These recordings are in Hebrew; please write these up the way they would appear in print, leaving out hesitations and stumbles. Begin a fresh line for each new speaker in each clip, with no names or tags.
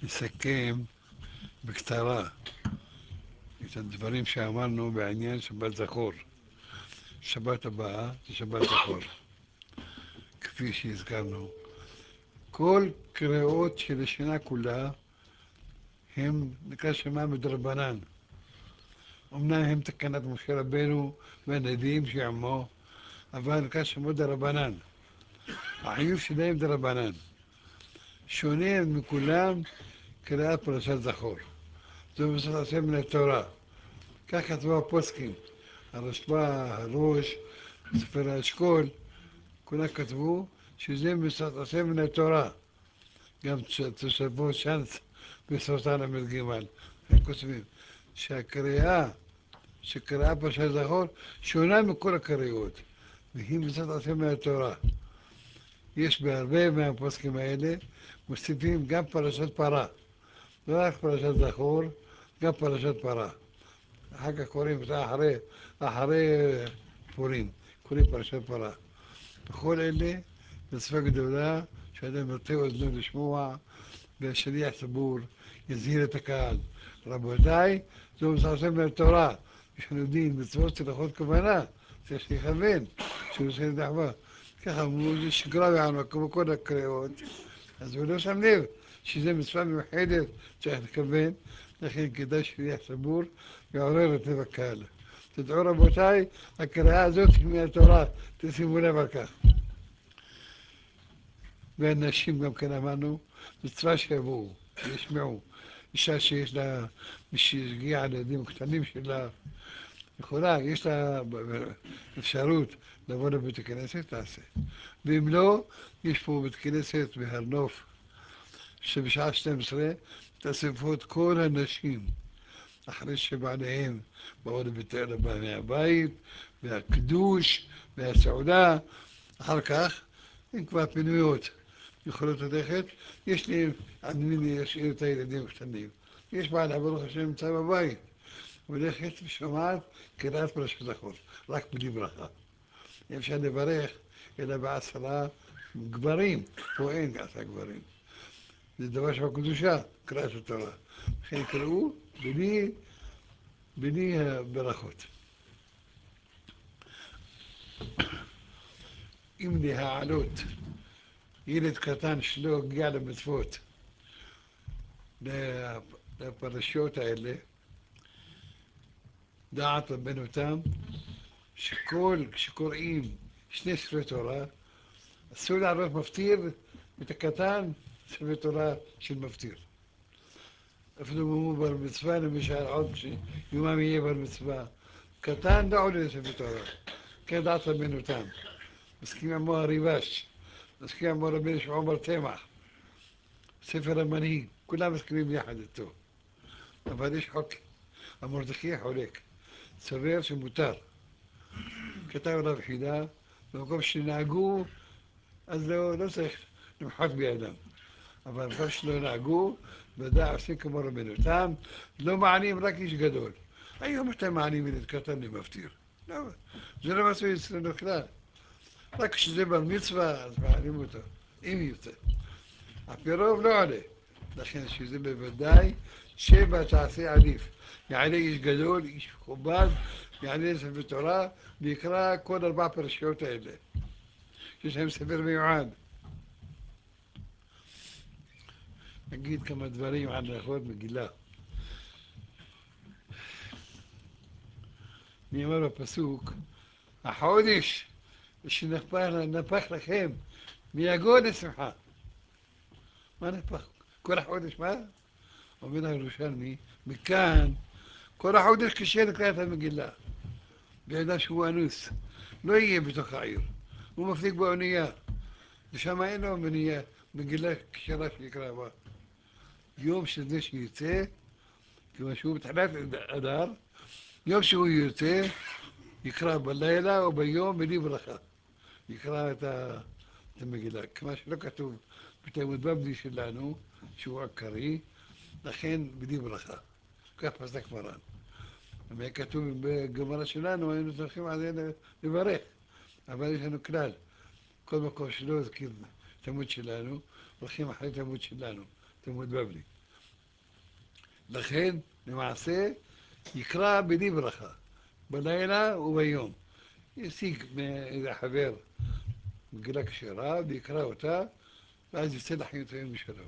נסכם בקצרה את הדברים שאמרנו בעניין שבת זכור. שבת הבאה זה שבת זכור, כפי שהזכרנו. כל קריאות של השנה כולה הם נקרא שמע מדרבנן. אמנם הם תקנת משה רבנו והנביאים שעמו, אבל נקרא שמע דרבנן. החיוב שלהם דרבנן. שונה מכולם קריאת פרשת זכור. זו מצוות עשה מן התורה. כך כתבו הפוסקים. הרשב"א, הראש, ספר האשכול, כולם כתבו שזה מצוות עשה מן התורה. גם תושבו צ'אנס בסרטן ל"ג. הם כותבים שהקריאה שקראה פרשת זכור שונה מכל הקריאות, והיא מצוות עשה מן התורה. יש בהרבה מהפוסקים האלה מוסיפים גם פרשת פרה, לא רק פרשת זכור, גם פרשת פרה. אחר כך קוראים את זה אחרי פורים, קוראים פרשת פרה. בכל אלה מצווה גדולה שאדם ירצה אוזנו לשמוע והשליח ציבור יזהיר את הקהל. רבותיי, זו מצווה מן התורה. יש לנו דין מצוות צלחות כוונה, צריך לכוון שהוא עושה את האחווה. ככה אמרו, זה שגרה בעלמא כמו כל הקריאות, אז הוא לא שם לב שזה מצווה מיוחדת, צריך לכוון, לכן כדאי שליח ציבור יעורר את לב הקהל. תדעו רבותיי, הקריאה הזאת היא מהתורה, תשימו לב על כך. והנשים גם כן אמרנו, מצווה שיבואו, ישמעו. אישה שיש לה, מי שהגיעה על ילדים קטנים שלה, יכולה, יש לה אפשרות לבוא לבית הכנסת, תעשה. ואם לא, יש פה בית כנסת בהר נוף, שבשעה 12 תאספו את כל הנשים, אחרי שבעליהם באו מהבית, והקידוש, והסעודה, אחר כך, הן כבר פנויות, יכולות ללכת. יש לי עד מי להשאיר את הילדים הקטנים. יש בעלה, ברוך השם, נמצא בבית. הולכת ושומעת קריאת פרשת זכור, רק בלי ברכה. אי אפשר לברך, אלא בעשרה גברים, פה אין 10 גברים. זה דבר שבקדושה, קריאת התורה. לכן יקראו בלי הברכות. אם להעלות ילד קטן שלא הגיע למצוות, לפרשיות האלה, דעת רבנותם, כשקוראים 2 ספרי תורה, אסור לעלות מפטיר את הקטן ספרי תורה של מפטיר. אפילו אם הוא בר מצווה, למשל עוד שיומם יהיה בר מצווה. קטן לא עולה לספר תורה, כן דעת רבנותם. מסכים עמו הריבש, מסכים עמו רבי שמעון בר תמח, ספר המנהיג, כולם מסכימים יחד איתו. אבל יש חוק, המרדכי חולק, סובר שמותר. כתב רב חידה, במקום שנהגו, אז לא צריך למחות בידם. אבל במקום שלא נהגו, ודאי עושים כמו רבנותם, לא מענים רק איש גדול. היום אתם מענים ילד קטן למפטיר. לא, זה לא מצוי אצלנו כלל. רק כשזה בר מצווה, אז מעלים אותו, אם יוצא. הפירוב לא עולה. לכן שזה בוודאי שבע תעשה עדיף. יעלה איש גדול, איש מכובד, יעלה ספר תורה, ויקרא כל 4 פרשיות האלה. יש להם ספר מיועד. נגיד כמה דברים על הלכות מגילה. נאמר בפסוק, החודש שנפח לכם מיגון לשמחה. מה נפח? כל החודש, מה? אומר הירושלמי, מכאן, כל החודש קשה לקרוא את המגילה. בידע שהוא אנוס, לא יהיה בתוך העיר. הוא מפליג באונייה. ושם אין לו מגילה כשרה שיקרא בה. יום שזה שיוצא, כיוון שהוא בתחילת אדר, יום שהוא יוצא, יקרא בלילה או ביום בלי ברכה. יקרא את המגילה. כמו שלא כתוב בתלמוד בבלי שלנו, שהוא עקרי, לכן בלי ברכה. כך פסק מרן. אם היה כתוב בגמרא שלנו, היינו צריכים על זה לברך. אבל יש לנו כלל, כל מקום שלא הזכיר תלמוד שלנו, הולכים אחרי תלמוד שלנו, תלמוד בבלי. לכן, למעשה, יקרא בלי ברכה, בלילה וביום. ישיג מאיזה חבר מגילה כשרה ויקרא אותה, ואז יצא לחיים טובים בשלום.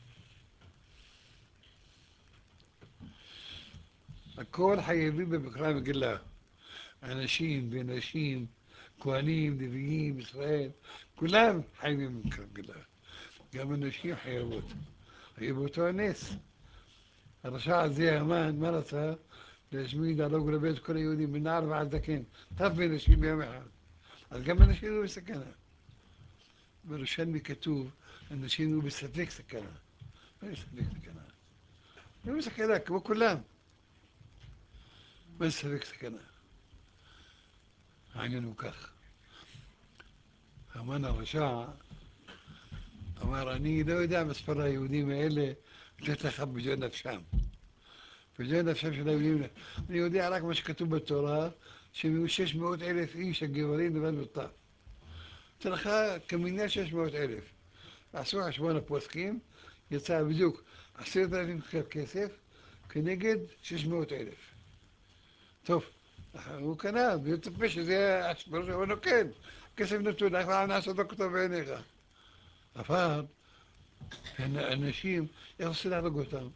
הכל חייבים במקרא מגילה. אנשים ונשים, כהנים, נביאים, ישראל, כולם חייבים במקרא מגילה. גם הנשים חייבות. היה באותו הנס. הרשע הזה, המן, מה רצה? להשמיד, להרוג ולאבד את כל היהודים, מנער ועד זקן. טף בנשים ביום אחד. אז גם הנשים היו בסכנה. בירושלמי כתוב, אנשים היו בספק סכנה. מה יש ספק סכנה? היו בסכנה, כמו כולם. מה יש ספק סכנה? העניין הוא כך. המן הרשע אמר, אני לא יודע מספר היהודים האלה לתת לך בג'ון נפשם. בג'ון נפשם של היהודים. אני יודע רק מה שכתוב בתורה, שהם היו 600,000 איש הגברים לבד וטף. אצל לך כמניין 600,000. עשו חשבון הפוסקים, יצא בדיוק 10,000 כסף כנגד 600,000. טוב, הוא קנה, והוא ציפה שזה בראש הוא נוקד. כסף נתון, איך נעשה דוקטור בעיניך? אבל אנשים, איך עושים להרוג אותם?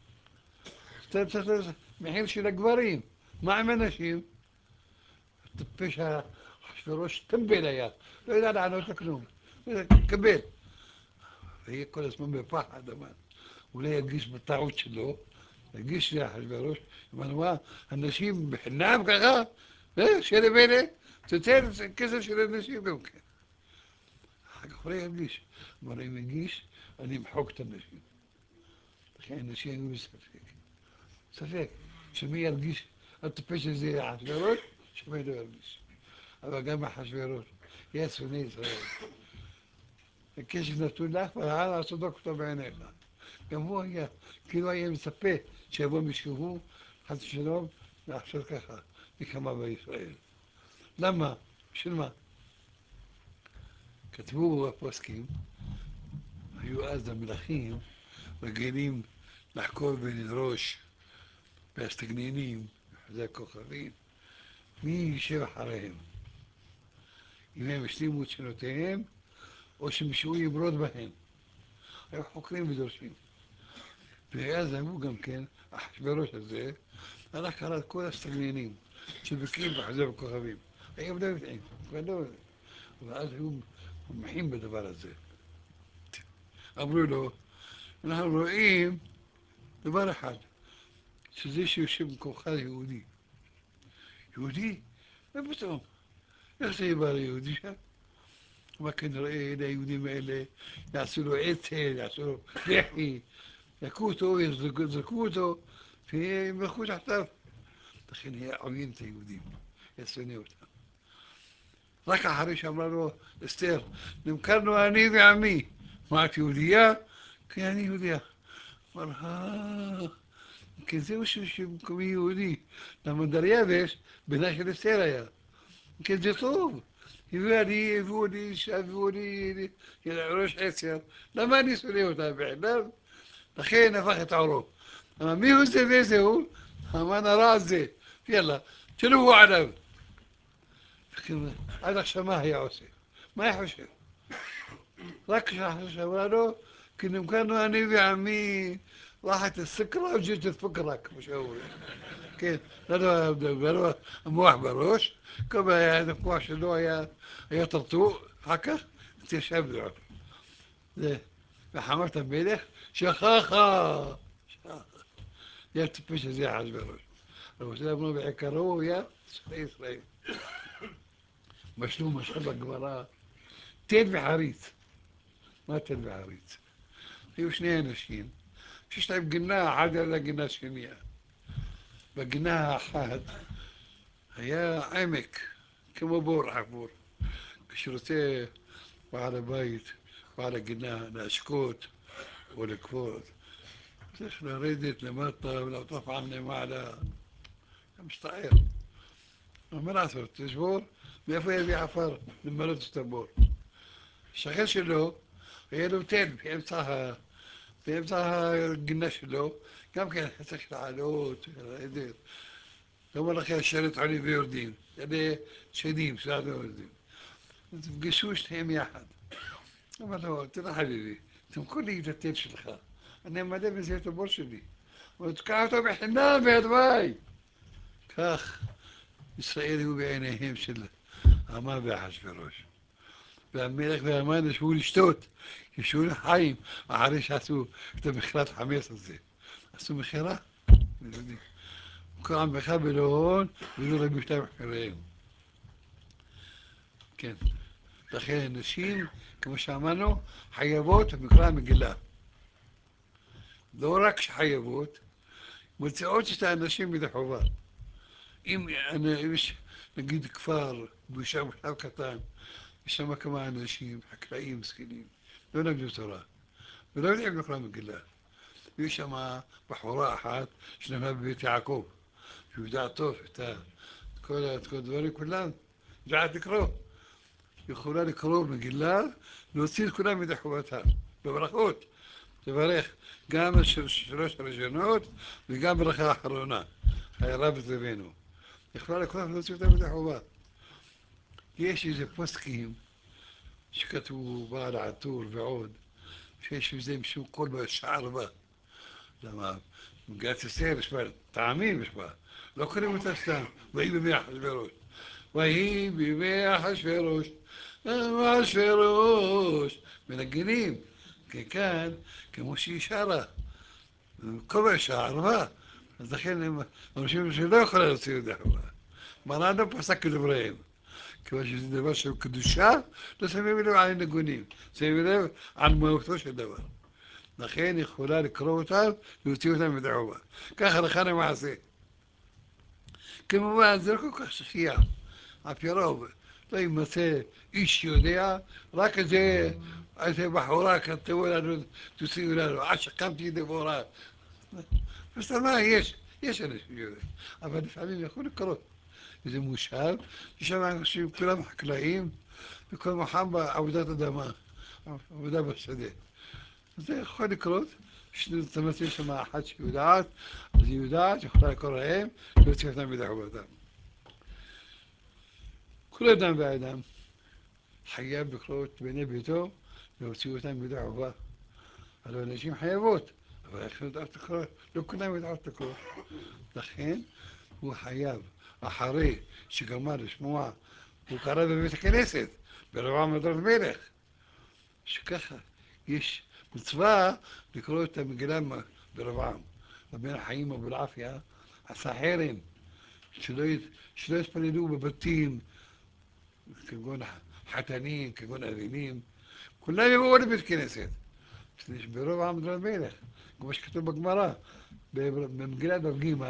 מחיר של הגברים. מה עם הנשים? טיפש אחשוורוש טמבל היה, לא יודע לענות לכלום. קבל. ויהיה כל הזמן בפחד, אבל אולי ירגיש בטעות שלו, ירגיש לאחשוורוש, אמרנו מה, אנשים בחינם ככה? שאלה מילא, תוצר כסף של אנשים גם כן. אחר כך אולי ירגיש, אבל אם ירגיש, אני אמחוק את הנשים. לכן אנשים היו בספק. ספק, שמי ירגיש הטיפש הזה אחשוורוש, שמי לא ירגיש. אבל גם אחשוורוש, יהיה שונא ישראל. הכסף נתון לך, והלאה לעשות דוקטור בעיניך. גם הוא היה, כאילו היה מצפה שיבוא מישהו, חס ושלום, לעשות ככה, נקמה בישראל. למה? בשביל מה? כתבו הפוסקים, היו אז המלכים רגילים לחקור ולדרוש בהסתגננים, זה הכוכבים, מי יישב אחריהם? אם הם השלימו את שנותיהם, או שמישהו ימרוד בהם. היו חוקרים ודורשים. ואז אמרו גם כן, אחשוורוש הזה, הלך קרא את כל הסתגננים שבקיאים בחזה בכוכבים. היום לא יודעים, כבר לא יודעים. ואז היו מומחים בדבר הזה. אמרו לו, אנחנו רואים דבר אחד, שזה שיושב במקומך יהודי. יהודי? מה פתאום? איך זה יבא ליהודי שם? אבל כנראה ליהודים האלה יעשו לו עצל, יעשו לו לחי, יכו אותו, יזרקו אותו, וימלכו תחתיו. לכן היה עוין את היהודים, ישונא אותם. רק אחרי שאמרה לו אסתר, נמכרנו אני ועמי. מה, את יהודייה? כן, אני יהודייה. אמר, כן, זהו שמקומי יהודי. למה דריווש, בנה של אסתר היה. כן, זה טוב. הביאו לי ראש עשר. למה אני שונא אותה בעיניו? לכן הפך את עורו. אמר, מי הוא זה וזה הוא? המן הרע הזה. יאללה, תלוו עליו. עד עכשיו מה היה עושה? מה היה חושב? רק כשחשבה לו, כי נמכרנו אני ועמי راحت السكرة وجيت الفكرة כמו שאומרים. כן, לא המוח בראש, כל המוח שלו היה טרטור, אחר כך התיישב לו. וחמת המלך, שכחה. זה הטיפש הזה חש בראש. אבל אמרו בעיקרו הוא היה שונא ישראל. משלו משל בגמרא, תל וחריץ. מה תל וחריץ? היו שני אנשים שיש להם גינה אחת על הגינה השנייה. בגינה האחת היה עמק, כמו בור חפור. כשרוצה בעל הבית, בעל הגינה, להשקות או לקפוץ, צריך לרדת למטה ולעטוף על למעלה. אתה מסתער. מה לעשות, יש בור, מאיפה יביא עפר למלא את הבור? השכן שלו היה לו תל באמצע הגינה שלו, גם כן חצי של העלות, לא אומר לכם שרת עולים ויורדים, אלה שדים, שלנו יורדים. תפגשו שניהם יחד. אמר לו, תראה חביבי, תמכור לי את התל שלך, אני אמלא בזה את הבור שלי. הוא תקע אותו בחינם בידווי. כך ישראל היו בעיניהם של המן ואחשוורוש. והמלך והמן ישבו לשתות, ישבו לחיים, אחרי שעשו את המכירת חמץ הזה. עשו מכירה, כל עמך בלא הון ולא רבי שתיים אחריהם. כן. לכן נשים, כמו שאמרנו, חייבות במקרא המגילה. לא רק שחייבות, מוציאות את האנשים מדי חובה. אם יש נגיד כפר, מושב קטן, יש שם כמה אנשים, חקלאים, מסכנים, לא למדו תורה, ולא יודעים לקרוא מגילה. ויש שם בחורה אחת שנפלה בבית יעקב, שיודעת טוב את כל הדברים כולם, יודעת לקרוא. יכולה לקרוא מגילה, להוציא את כולם מידי חובתם, בברכות, תברך גם שלוש הראשונות וגם ברכה האחרונה, רב זבנו. יכולה לקרוא ולהוציא אותם מידי חובה. יש איזה פוסקים שכתבו בעל עטור ועוד, שיש בזה משום כל בשער בה. למה? במגילת אסתר יש בה טעמים, יש בה. לא קוראים אותה סתם, ויהי בימי אחשוורוש. ויהי בימי אחשוורוש, אחשוורוש, מנגנים, כאן, כמו שהיא שרה. כל בשער בה. אז לכן הם אנשים שלא יכולה להוציא את זה חובה. מרן לא פסק כדבריהם. כיוון שזה דבר של קדושה, לא שמים לב על הניגונים, שמים לב על מהותו של דבר. לכן יכולה לקרוא אותם ולהוציא אותם מידי חובה. ככה הלכה למעשה. כמובן זה לא כל כך שכיח, על פי רוב. לא יימצא איש יודע, רק איזה בחורה כתבו לנו, תוציאו לנו, עד שקמתי דבורה. אז מה, יש אנשים שיודעים, אבל לפעמים יכול לקרות. איזה מושב, יש שם אנשים, כולם חקלאים, וכל מוחם בעבודת אדמה, עבודה בשדה. זה יכול לקרות, תמצא שם אחת שיודעת, אז היא יודעת, יכולה לקרוא להם, להוציא אותם מידי חובתם. כל אדם ואדם חייב לקרוא את בני ביתו, להוציא אותם מידי חובה. הלוא אנשים חייבות, אבל איך יודעת לקרוא? לא כולם יודעות לקרוא. לכן הוא חייב, אחרי שגמר לשמוע, הוא קרא בבית הכנסת, ברבעם דוד מלך, שככה יש מצווה לקרוא את המגילה ברבעם. רבי חיים אבו אלעפיה עשה חרם, שלא יתפללו בבתים, כגון חתנים, כגון אבלים, כולם יבואו לבית כנסת. ברבעם דוד מלך, כמו שכתוב בגמרא, במגילת דף ג',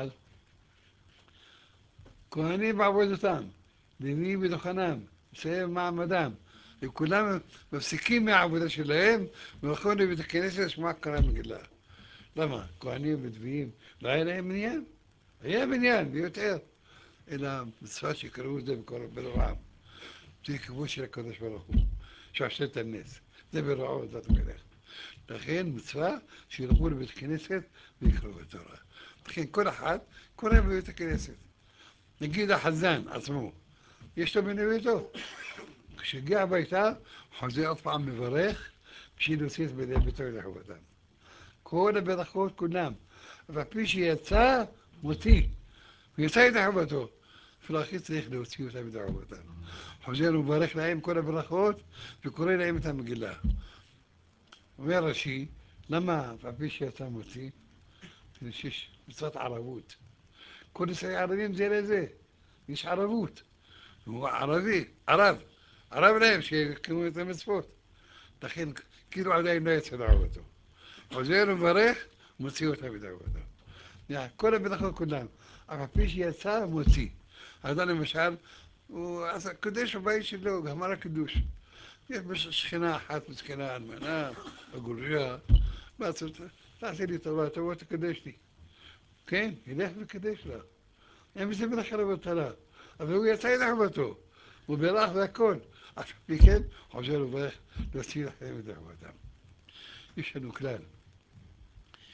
כהנים בעבודתם, לוויים בדוכנם, מסיים מעמדם, וכולם מפסיקים מהעבודה שלהם והולכים לבית הכנסת לשמוע קרא מגילה. למה? כהנים ולוויים, לא היה להם מניין? היה מניין, ביותר. אלא מצווה שיקראו את זה ברוב עם. זה כיבוש של הקדוש ברוך הוא, שעושה את הנס. זה ברעו דת מלך. לכן מצווה שילכו לבית כנסת ויקראו את התורה. לכן כל אחד קורא בבית הכנסת. נגיד החזן עצמו, יש לו בני ביתו. כשהגיע הביתה, חוזר עוד פעם מברך בשביל להוציא את בני ביתו לחובתם. כל הברכות כולם, ועל פי שיצא, מוציא. הוא יצא את חובתו. אפילו הכי צריך להוציא אותם את חובתם. חוזר ומברך להם כל הברכות וקורא להם את המגילה. אומר רש"י, למה על פי שיצא מוציא? שיש מצוות ערבות. כל ישראל ערבים זה לזה, יש ערבות. הוא ערבי, ערב להם שיקיימו את המצוות. לכן כאילו עדיין לא יצא לעבודתו. חוזר ומברך, מוציא אותם את עבודתו. כל הברכות כולם, אבל פי שיצא מוציא. אדם למשל, הוא עשה קודש בבית שלו, גמר הקידוש. יש שכנה אחת מסכנה אלמנה, הגוריה, תעשה לי טובה, תבוא תקדש לי. כן, ילך וקדש לה. אין בזה ברכה לבטלה. אבל הוא יצא ידי חובתו, הוא בירך והכל. אף פי כן, חוזר וברך להוציא לכם את חובתם. יש לנו כלל.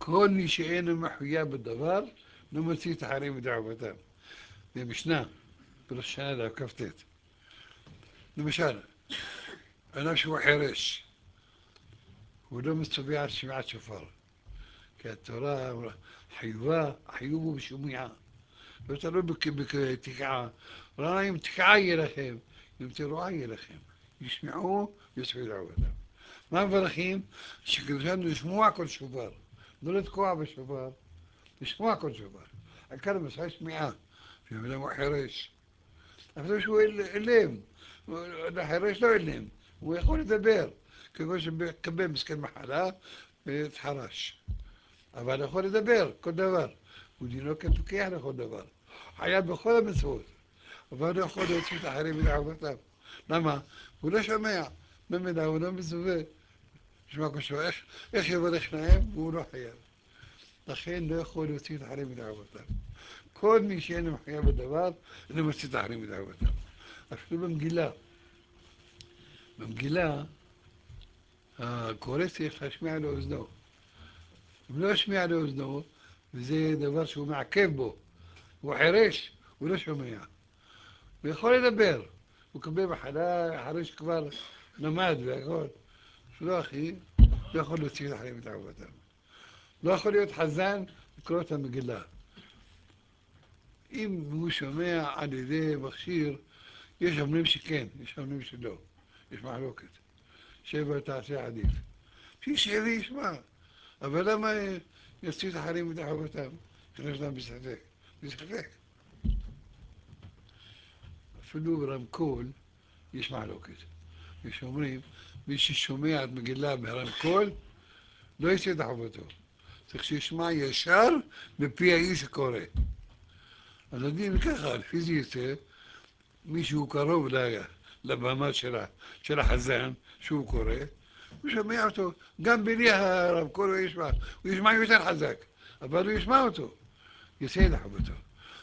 כל מי שאינו מחויב בדבר, לא מוציא את החרים מדעבותיו. זה משנה, בראש שנה דף כ"ט. למשל, אדם שהוא חירש, הוא לא מצווה על שמיעת שופר, כי התורה חיוב הוא בשמיעה. לא תלוי בתקיעה. לא אם תקיעה יהיה לכם, אם תרועה יהיה לכם. ישמעו, יצאו דעבותם. מה מברכים? שקדושנו לשמוע כל שובר, לא לתקוע בשובר, לשמוע כל שובר. העיקר מסע שמיעה, שבן אדם הוא חירש. אפילו שהוא אילם, החירש לא אילם, הוא יכול לדבר, כגון שמקבל מסכן מחלה והתחרש. אבל יכול לדבר, כל דבר. הוא דינו כתוקיע לכל דבר. חייב בכל המצוות. אבל לא יכול להוציא את האחרים מדעבותיו. למה? הוא לא שומע. במידה הוא לא מצווה. שמע כשהוא איך יברך להם, והוא לא חייב. לכן לא יכול להוציא את האחרים מדעבותיו. כל מי שאינו מחויב בדבר, אינו מוציא את האחרים מדעבותיו. אפילו במגילה, הקורא צריך להשמיע לאוזנו. אם לא ישמיע לאוזנו, וזה דבר שהוא מעכב בו, הוא חירש, הוא לא שומע. הוא יכול לדבר, הוא מקבל מחלה, אחרי שכבר למד והכל. לא אחי, לא יכול להוציא את החיים מתעבודתם. לא יכול להיות חזן לקרוא את המגילה. אם הוא שומע על ידי מכשיר, יש אומרים שכן, יש אומרים שלא. יש מחלוקת. שבע תעשה עדיף. שישב וישמע. אבל למה יוציא את החיים מתעבודתם? יש להם בספק. בספק. אפילו ברמקול יש מחלוקת. יש אומרים, מי ששומע את מגילה ברמקול, לא יצא את חובתו. צריך שישמע ישר מפי האיש הקורא. אז הדין ככה, לפי זה יצא, מישהו קרוב לבמה של החזן, שהוא קורא, הוא שומע אותו, גם בלי הרמקול הוא ישמע. הוא ישמע יותר חזק, אבל הוא ישמע אותו. יצא את חובתו.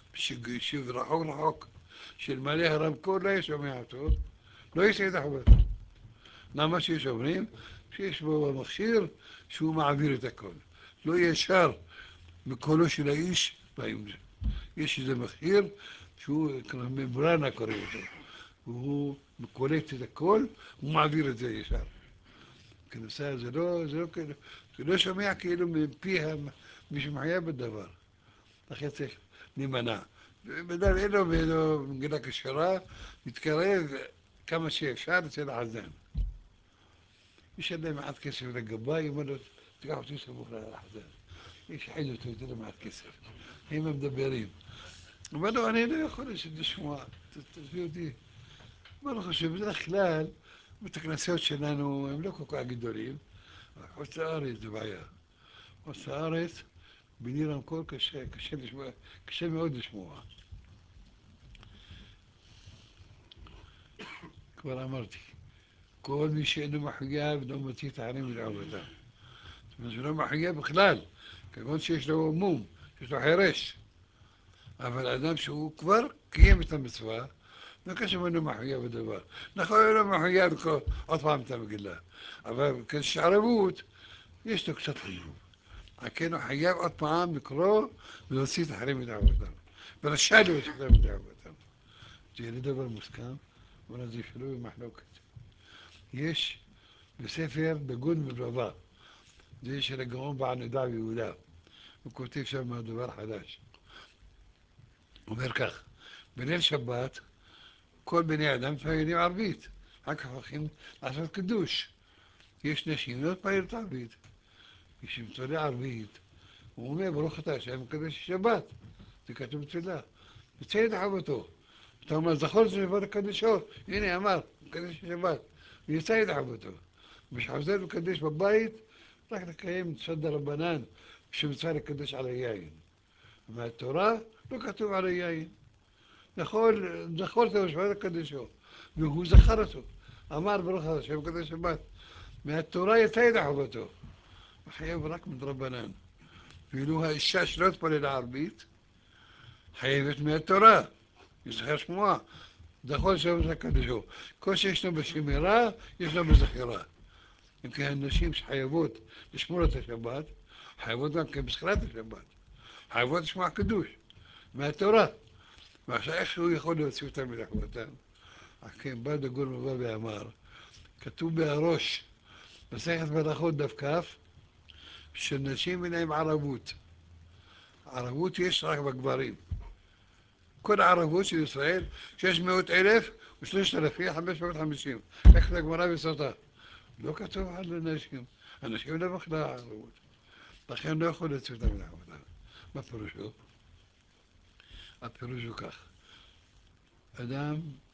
רחוק של מלא הרמקול לא ישמע אותו, לא יצא את חובתו. למה שיש אומרים? שיש בו מכשיר שהוא מעביר את הכל. לא ישר מקולו של האיש, יש איזה מכשיר שהוא ממברנה קוראים אותו. והוא קולט את הכל, הוא מעביר את זה ישר. כנוסע זה לא שומע כאילו מפי מי שמחייב בדבר. לכן צריך להימנע. בדם אין לו מגילה כשרה, מתקרב כמה שאפשר אצל החזן. يشد معاد كسر للقباي ومرة تقعد تسمع الأحزان إيش حلو تقول معاد كسر هي مدبرين وبدو أنا لا يخرج يشد شموا تفيدي مرة خشوا بدنا خلال بتكنسيوت شنانو يملكوا كوا جدولين وسارت دبعيا وسارت بنيران كل كشي מאוד לשמוע. כבר אמרתי, כל מי שאינו מחויב לא מוציא את הערים מדעבותם. זאת אומרת, שלא מחויב בכלל, כגון שיש לו מום, שיש לו חירש. אבל אדם שהוא כבר קיים את המצווה, לא קשור אינו מחויב בדבר. נכון, הוא לא מחויב לקרוא עוד פעם את המגילה. אבל כשיש ערבות, יש לו קצת חיוב. כן הוא חייב עוד פעם לקרוא ולהוציא את החרים מדעבותם. ורשאי להוציא את החרים מדעבותם. זה דבר מוסכם, אבל זה אפילו במחלוקת. יש בספר דגון ובבא, זה של הגאון בעל נדע ויהודה, הוא כותב שם דבר חדש. הוא אומר כך, בליל שבת כל בני אדם מתפללים ערבית, אחר כך הולכים לעשות קידוש. יש נשים לא מתפללות ערבית, יש מתפלל ערבית, הוא אומר ברוך אתה השם מקדש שבת, זה כתוב בתפילה, יוצא את חובתו. אתה אומר זכור שבת הקדשו, הנה אמר, מקדש שבת, ויצא את חובתו. ושחוזר לקדש בבית, רק לקיים מצוות דרבנן, שמצווה לקדש על היין. מהתורה לא כתוב על היין. זכור שבת הקדשו, והוא זכר אותו. אמר ברוך השם מקדש שבת. מהתורה יצא את חובתו. חייב רק מדרבנן. ואילו האישה שלא תפלל ערבית, חייבת מהתורה. יזכר שמועה. זכור שבת הקדשו. כל שישנו בשמירה, ישנו בזכירה. אם כן, נשים שחייבות לשמור את השבת, חייבות גם כן בזכירת השבת, חייבות לשמוע קידוש מהתורה. ועכשיו איך הוא יכול להוציא אותם מלחמתם? כן, בא דגול מבא ואמר, כתוב בהראש, מסכת מלאכות דף כ', שנשים אין להם ערבות. ערבות יש רק בגברים. כל הערבות של ישראל, 600,000 ו-3,550. איך זה הגמרא בסוטה? לא כתוב על הנשים. הנשים לא בכלל ערבות. לכן לא יכול להוציא אותם מלחמתם. מה פירושו? הפירוש הוא כך, אדם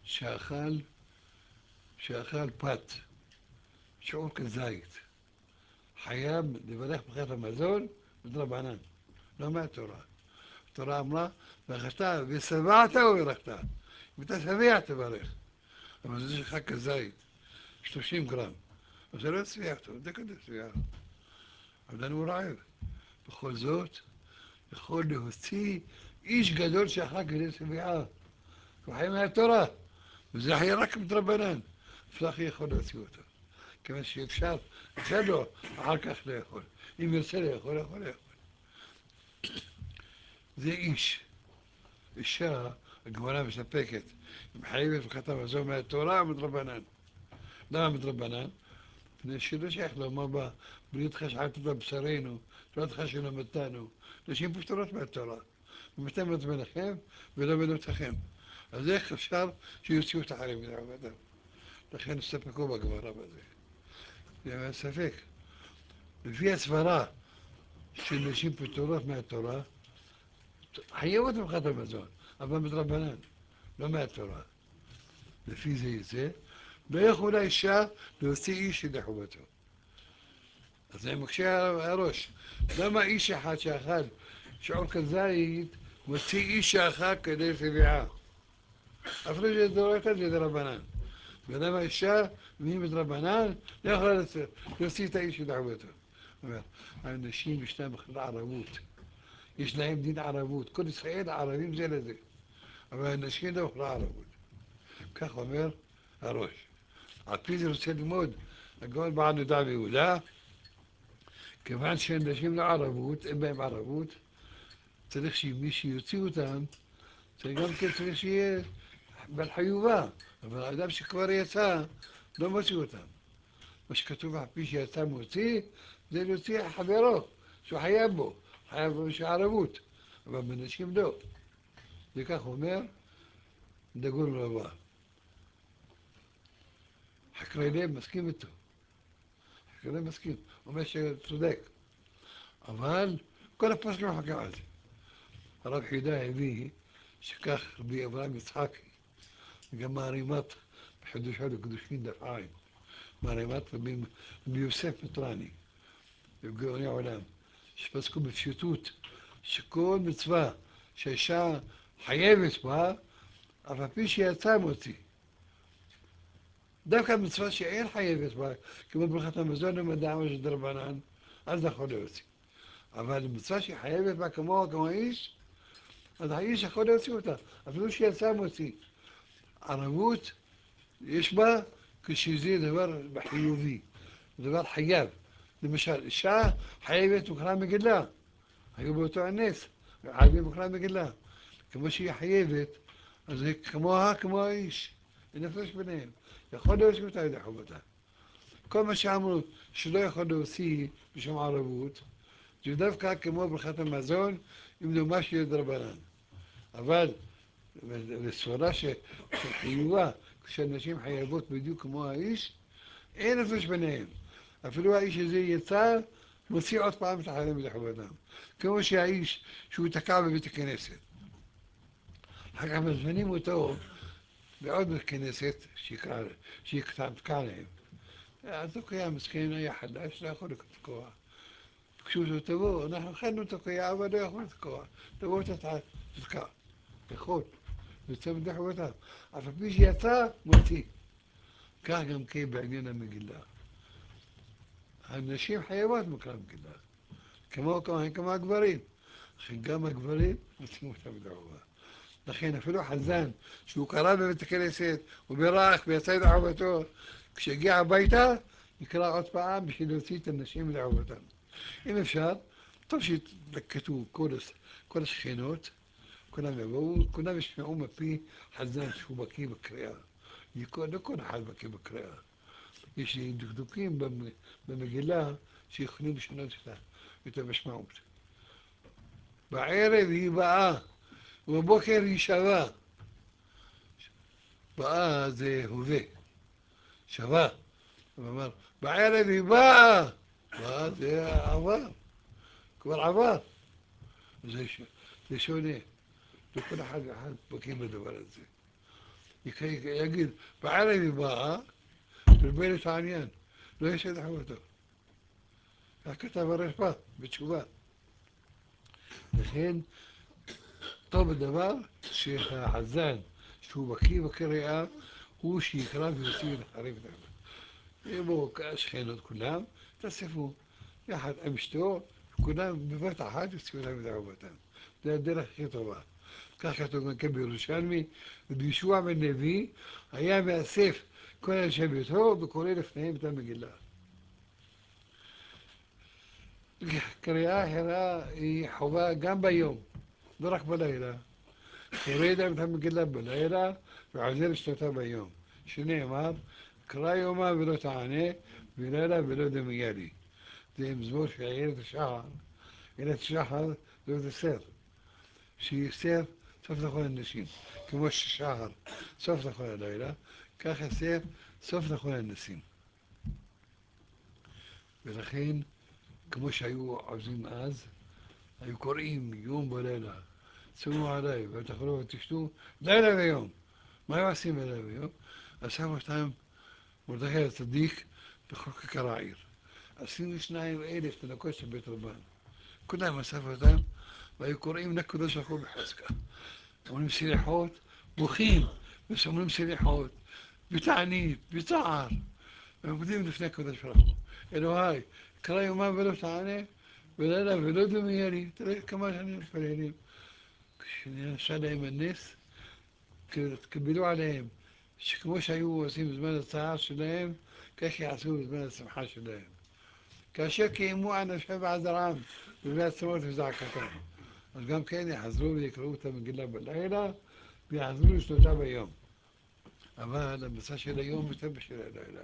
שאכל פת, שיעור כזית, חייב לברך ברכת המזון מדרבנן, לא מהתורה. התורה אמרה, ואכלת ושבעת וברכת. אם אתה שבע תברך. אבל זה שלך כזית, 30 גרם. אז זה לא יצביע אותו, זה כדי יצביע. אבל הוא רעב. בכל זאת, יכול להוציא איש גדול שאכל כדי שבעה. הוא חי מהתורה. וזה חי רק מדרבנן. פלאחי יכול להוציא אותו. כיוון שאפשר, אפשר לו אחר כך לאכול. אם ירצה לאכול, יכול לאכול. זה איש. אישה, הגמרא מספקת, היא מחייבת ברכת המזון מהתורה או מדרבנן? למה מדרבנן? מפני שלא שייך לומר בה, בריאות חשבת בבשרנו, תורת חשבנו מתנו. נשים פשוטות מהתורה. ומתן מזמנכם ולא בנותיכם. אז איך אפשר שיוציאו את החיים מן העבודה? לכן הסתפקו בגמרא בזה. זה ספק. לפי הסברה של נשים פטורות מהתורה, חייבות ברכת המזון, אבל מדרבנן, לא מהתורה. לפי זה יצא, לא יכולה אישה להוציא איש ידי חובתו. אז זה מקשה על הראש. למה איש אחד שאכל שיעור כזית מוציא איש שאכל כדי שבעה? אפילו שזה דורייתא זה דרבנן. ולמה אישה, והיא מדרבנן, לא יכולה להוציא את האיש ידי חובתו. אומר, האנשים ישנם בכלל ערבות. יש להם דין ערבות. כל ישראל ערבים זה לזה. אבל האנשים לא בכלל ערבות. כך אומר הראש. על פי זה רוצה ללמוד הגאון בעל נודע ויהודה, כיוון שאנשים לא ערבות, אין בהם ערבות, צריך שמי שיוציא אותם, צריך גם כן צריך שיהיה בעל חיובה, אבל האדם שכבר יצא, לא מוציא אותם. מה שכתוב על פי שיצא מוציא, זה להוציא חברו, שהוא חייב בו, חייב בו שערבות, אבל בנשים לא. וכך אומר דגול רבה. חקרי לב מסכים איתו. חקרי לב מסכים, הוא אומר שצודק. אבל כל הפוסקים מחכים על זה. הרב חידה הביא שכך רבי אברהם יצחקי, גם מערימת בחידושו לקדושין דף עין, מערימת רבי יוסף מטרני, גאוני העולם, שפסקו בפשוטות שכל מצווה שהאישה חייבת בה, אף על פי שיצא מוציא. דווקא מצווה שאין חייבת בה, כמו ברכת המזון ומדעמה של דרבנן, אז יכול להוציא. אבל מצווה שחייבת בה כמו האיש, אז האיש יכול להוציא אותה, אפילו שיצא מוציא. ערבות יש בה כשזה דבר חיובי, דבר חייב. למשל, אישה חייבת בקרא מגילה, היו באותו הנס, חייבים בקרא מגילה. כמו שהיא חייבת, אז זה כמוה כמו האיש, אין הפרש ביניהם. יכול להוציא אותה ידי חובתה. כל מה שאמרו שלא יכול להוציא בשום ערבות, זה דווקא כמו ברכת המזון, אם דומה שיהיה דרבנן. אבל לסברה של חיובה, כשאנשים חייבות בדיוק כמו האיש, אין הפרש ביניהם. אפילו האיש הזה יצא, מוציא עוד פעם את החיילים לחובתם. כמו שהאיש שהוא תקע בבית הכנסת. אחר כך מזמינים אותו בעוד בית כנסת שיקטע להם. אז תוקע מסכן היה חדש, לא יכול לתקוע. ביקשו אותו, תבוא, אנחנו הכנו תוקע, אבל לא יכול לתקוע. תבוא תתקע. יכול. יוצא מדי חובתם. אף על פי שיצא, מוציא. כך גם כן בעניין המגילה. הנשים חייבות מקרא מגילה. כמו הגברים. לכן גם הגברים מוצאים אותם מדי חובה. לכן אפילו חזן, שהוא קרא בבית הכנסת, הוא בירך ויצא ידי חובתו, כשהגיע הביתה, יקרא עוד פעם בשביל להוציא את הנשים מדי חובתם. אם אפשר, טוב שהתלקטו כל השכנות, כולם יבואו, כולם ישמעו מפי חזן שהוא בקיא בקריאה. לא כל אחד בקיא בקריאה. יש דקדוקים במגילה שיכולים לשנות את המשמעות. בערב היא באה, ובבוקר היא שווה. באה זה הווה, שווה. הוא אמר, בערב היא באה, באה זה עבר, כבר עבר. זה שונה. וכל אחד ואחד בקיא בדבר הזה. יגיד, בערב היא באה, בלבל את העניין, לא ישדחו אותו. כך כתב הרשב"א בתשובה. לכן, טוב הדבר שהחזן, שהוא בקיא בקריאה, הוא שיקרא ויוציא לחריב את העולם. יבואו השכנות כולם, תאספו יחד עם אשתו, כולם בבת אחת יוציאו להם את ערובתם. זה הדרך הכי טובה. כך כתוב גם כן בירושלמי, ובישוע בן לוי היה מאסף כל אנשי ביתו וקורא לפניהם את המגילה. קריאה היא חובה גם ביום, לא רק בלילה. קורא את המגילה בלילה ועוזר לשתותה ביום. שנאמר, קרא יומה ולא תענה, ולילה ולא דמיה לי. זה מזמור של איילת השחר. איילת השחר זה סר. שהיא סר סוף לכל הנשים. כמו ששחר סוף לכל הלילה, כך סר סוף לכל הנשים. ולכן, כמו שהיו עוזים אז, היו קוראים יום בלילה, צומו עליי, ותאכלו ותשתו, לילה ויום. מה היו עושים בלילה ויום? אסף אותם מרדכי הצדיק בכל כיכר העיר. 22,000 תינוקות של בית רבן. כולם אסף אותם, והיו קוראים לקדוש ברוך הוא בחוזקה. אומרים סליחות, בוכים, וסומרים סליחות, בתענית, בצער. ועומדים לפני הקדוש ברוך הוא. אלוהי, קרא יומם ולא תענה, ולילה ולא דמיה לי. תראה כמה שנים מתפללים. כשנעשה להם הנס, קבלו עליהם, שכמו שהיו עושים בזמן הצער שלהם, כך יעשו בזמן השמחה שלהם. כאשר קיימו אנשי בעזרם, בבני עצמות וזעקתם. אז גם כן יחזרו ויקראו את המגילה בלילה, ויחזרו לשנותה ביום. אבל המצע של היום יותר בשביל הלילה.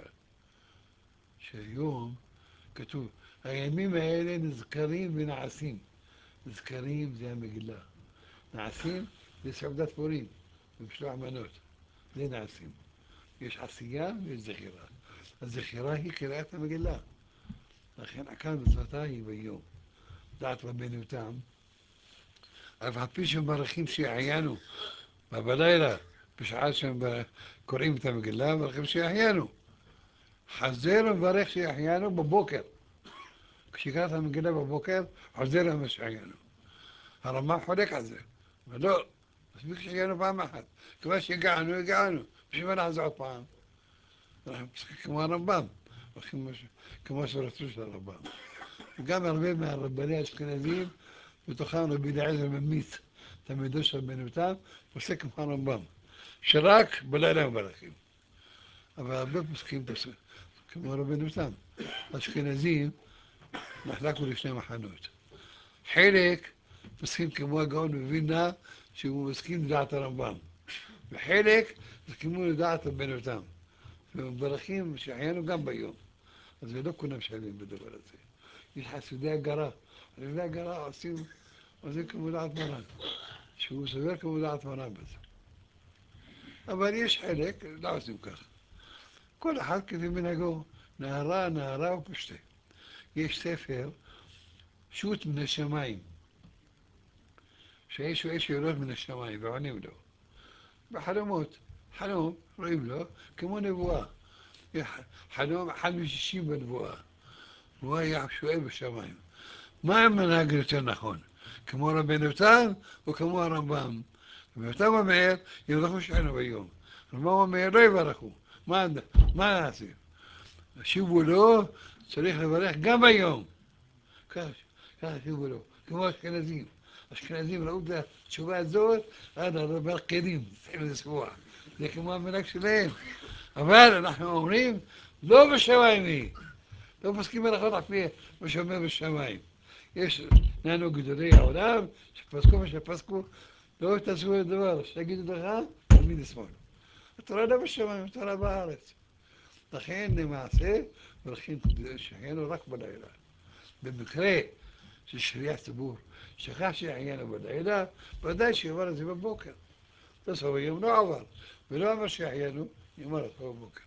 שהיום כתוב, הימים האלה נזכרים ונעשים. נזכרים זה המגילה. נעשים זה סעודת פורים, ומשלוח מנות. זה נעשים. יש עשייה ויש זכירה. הזכירה היא קריאת המגילה. לכן עקר מצוותה היא ביום. דעת רבנו תם, אף על פי שמברכים שהחיינו בלילה, בשעה שהם קוראים את המגילה, מברכים שהחיינו. חזר ומברך שהחיינו בבוקר. כשקרא את המגילה בבוקר, חוזר למה שהחיינו. הרמ"א חולק על זה. ולא, מספיק שהחיינו פעם אחת. כבר שהגענו, הגענו. בשביל מה נחזור עוד פעם? אנחנו משחקים כמו הרמב"ם, כמו שרצו של הרמב"ם. וגם הרבה מהרבני האשכנזים, בתוכם רבי אליעזר ממיץ, תלמידו של רבנו תם, פוסק כמו הרמב"ם, שרק בלילה מברכים. אבל הרבה פוסקים כמו רבנו תם. האשכנזים נחלקו לשני מחנות. חלק פוסקים כמו הגאון מווילנה, שהוא מסכים לדעת הרמב"ם, וחלק מסכימו לדעת רבנו תם. ומברכים שהחיינו גם ביום. אז לא כולם שווים בדבר הזה. יש חסידי הגרה. חסידי הגרה עושים כמו דעת מרן. שהוא סובר כמו דעת מרן בזה. אבל יש חלק, לא עושים כך. כל אחד כזה מנהגו, נהרה, נהרה ופשטה. יש ספר, שו"ת מן השמיים. שיש שאלות מן השמיים, ועונים לו. בחלומות. חלום, רואים לו, כמו נבואה. חלום אחד מ-60 בנבואה. הוא היה שואל בשמיים. מה המנהג יותר נכון? כמו רבנו תם או כמו הרמב"ם? רבנו תם אומר, יברכו שנינו ביום. הרמב"ם אומר, לא יברכו. מה נעשה? שיבו לו, צריך לברך גם ביום. כך שיבו לו. כמו אשכנזים. אשכנזים ראו את התשובה הזאת, ברקדים, צריכים לסבוע. זה כמו המנהג שלהם. אבל אנחנו אומרים, לא בשמיים היא. לא פוסקים ברכות על פי מה שאומר בשמיים. יש לנו גדולי העולם שפסקו מה שפסקו, לא תעשו דבר, שיגידו לך, תמיד לשמאל. התורה לא בשמיים, התורה בארץ. לכן למעשה מברכים שהחיינו רק בלילה. במקרה של שליח ציבור שכח שהחיינו בלילה, ודאי שיאמר את זה בבוקר. בסוף היום לא עבר, ולא אמר שהחיינו, יאמר את זה בבוקר.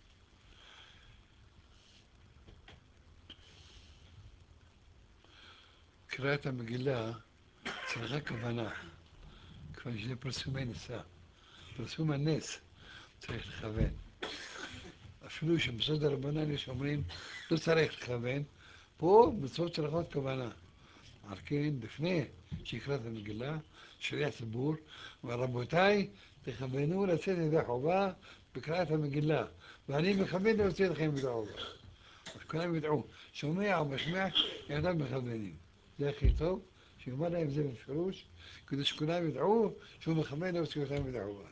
קריאת המגילה צריכה כוונה, כיוון שזה פרסומי ניסה. פרסום הנס צריך לכוון. אפילו שבסוד הרבנן יש אומרים, לא צריך לכוון, פה מצוות צריכות כוונה. על כן, לפני שיקרא את המגילה, שליח ציבור, ורבותיי, תכוונו לצאת ידי חובה בקריאת המגילה, ואני מכוון להוציא אתכם ידי חובה. אז כולם ידעו, שומע או משמע, ידיו מכוונים. זה הכי טוב, שיאמר להם זה בפירוש, כדי שכולם ידעו שהוא מכוון להוציא אותם ידי חובה.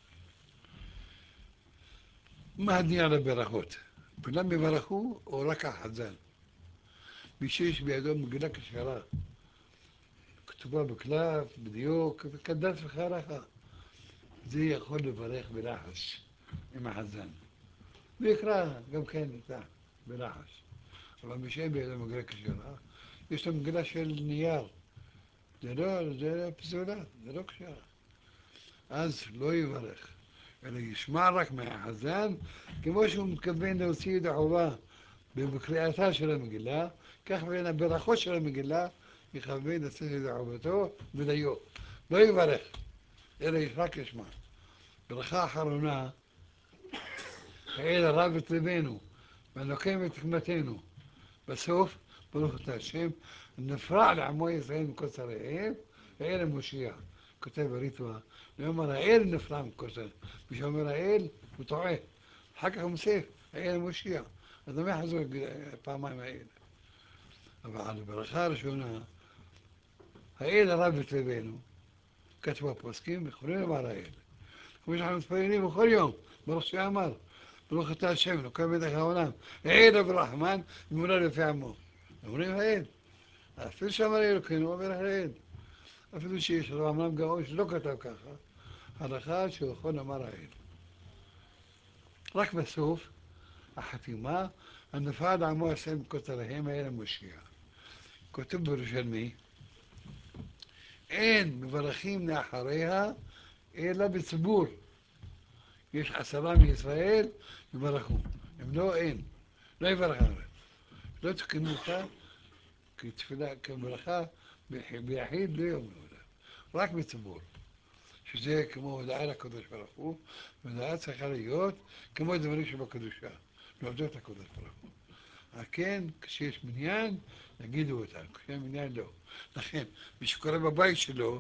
מה הדין על הברכות? כולם יברכו או רק החזן? מי שיש בידו מגילה כשרה, כתובה בקלף, בדיוק, וכדת וכהלכה. זה יכול לברך בלחש עם החזן. ויקרא גם כן איתה בלחש. אבל מי שאין בידו מגילה כשרה, יש לו מגילה של נייר. זה פסולה, זה לא כשרה. אז לא יברך, אלא ישמע רק מהחזן, כמו שהוא מתכוון להוציא את החובה בקריאתה של המגילה, כך בין הברכות של המגילה יכוון לצאת את חובתו ודיו. לא יברך, אלא רק ישמע. ברכה אחרונה, העיל הרב את ליבנו, ונוקם את חכמתנו. בסוף, ברוך אתה השם, נפרע לעמו ישראל מכל צריהם, העיל המושיע. כותב בריטווה, ואומר העיל נפרע מכל צריהם. מי שאומר העיל, הוא טועה. אחר כך הוא מוסיף, העיל המושיע. אז למה יחזור פעמיים העיל? אבל ברכה הראשונה, העיל הרב את ליבנו, כתבו הפוסקים, יכולים לומר העיל. כמו שאנחנו מתפללים בכל יום, ברוך שאמר, ברוך אתה השם, אלוקי מלך העולם, העיל ברחמן, ממולד לפי עמו. אומרים העיל. אפילו שאמר אלוקינו, הוא אומר העיל. אפילו שיש לו אמנם גאון שלא כתב ככה, הלכה שהוא יכול לומר העיל. רק בסוף, החתימה, הנפרד עמו השם כותריהם העיל המושיע. כותב בירושלמי, אין מברכים לאחריה אלא בציבור. יש 10 מישראל יברכו, אם לא אין, לא יברך עליהם. לא תקנו אותה כתפילה, כברכה ביחיד לא יאמרו לה, רק בציבור. שזה כמו הודעה לקדוש ברוך הוא, והודעה צריכה להיות כמו דברים שבקדושה, להודות לקדוש ברוך הוא. כן, כשיש מניין, יגידו אותם, כשיש מניין לא. לכן, מי שקורא בבית שלו,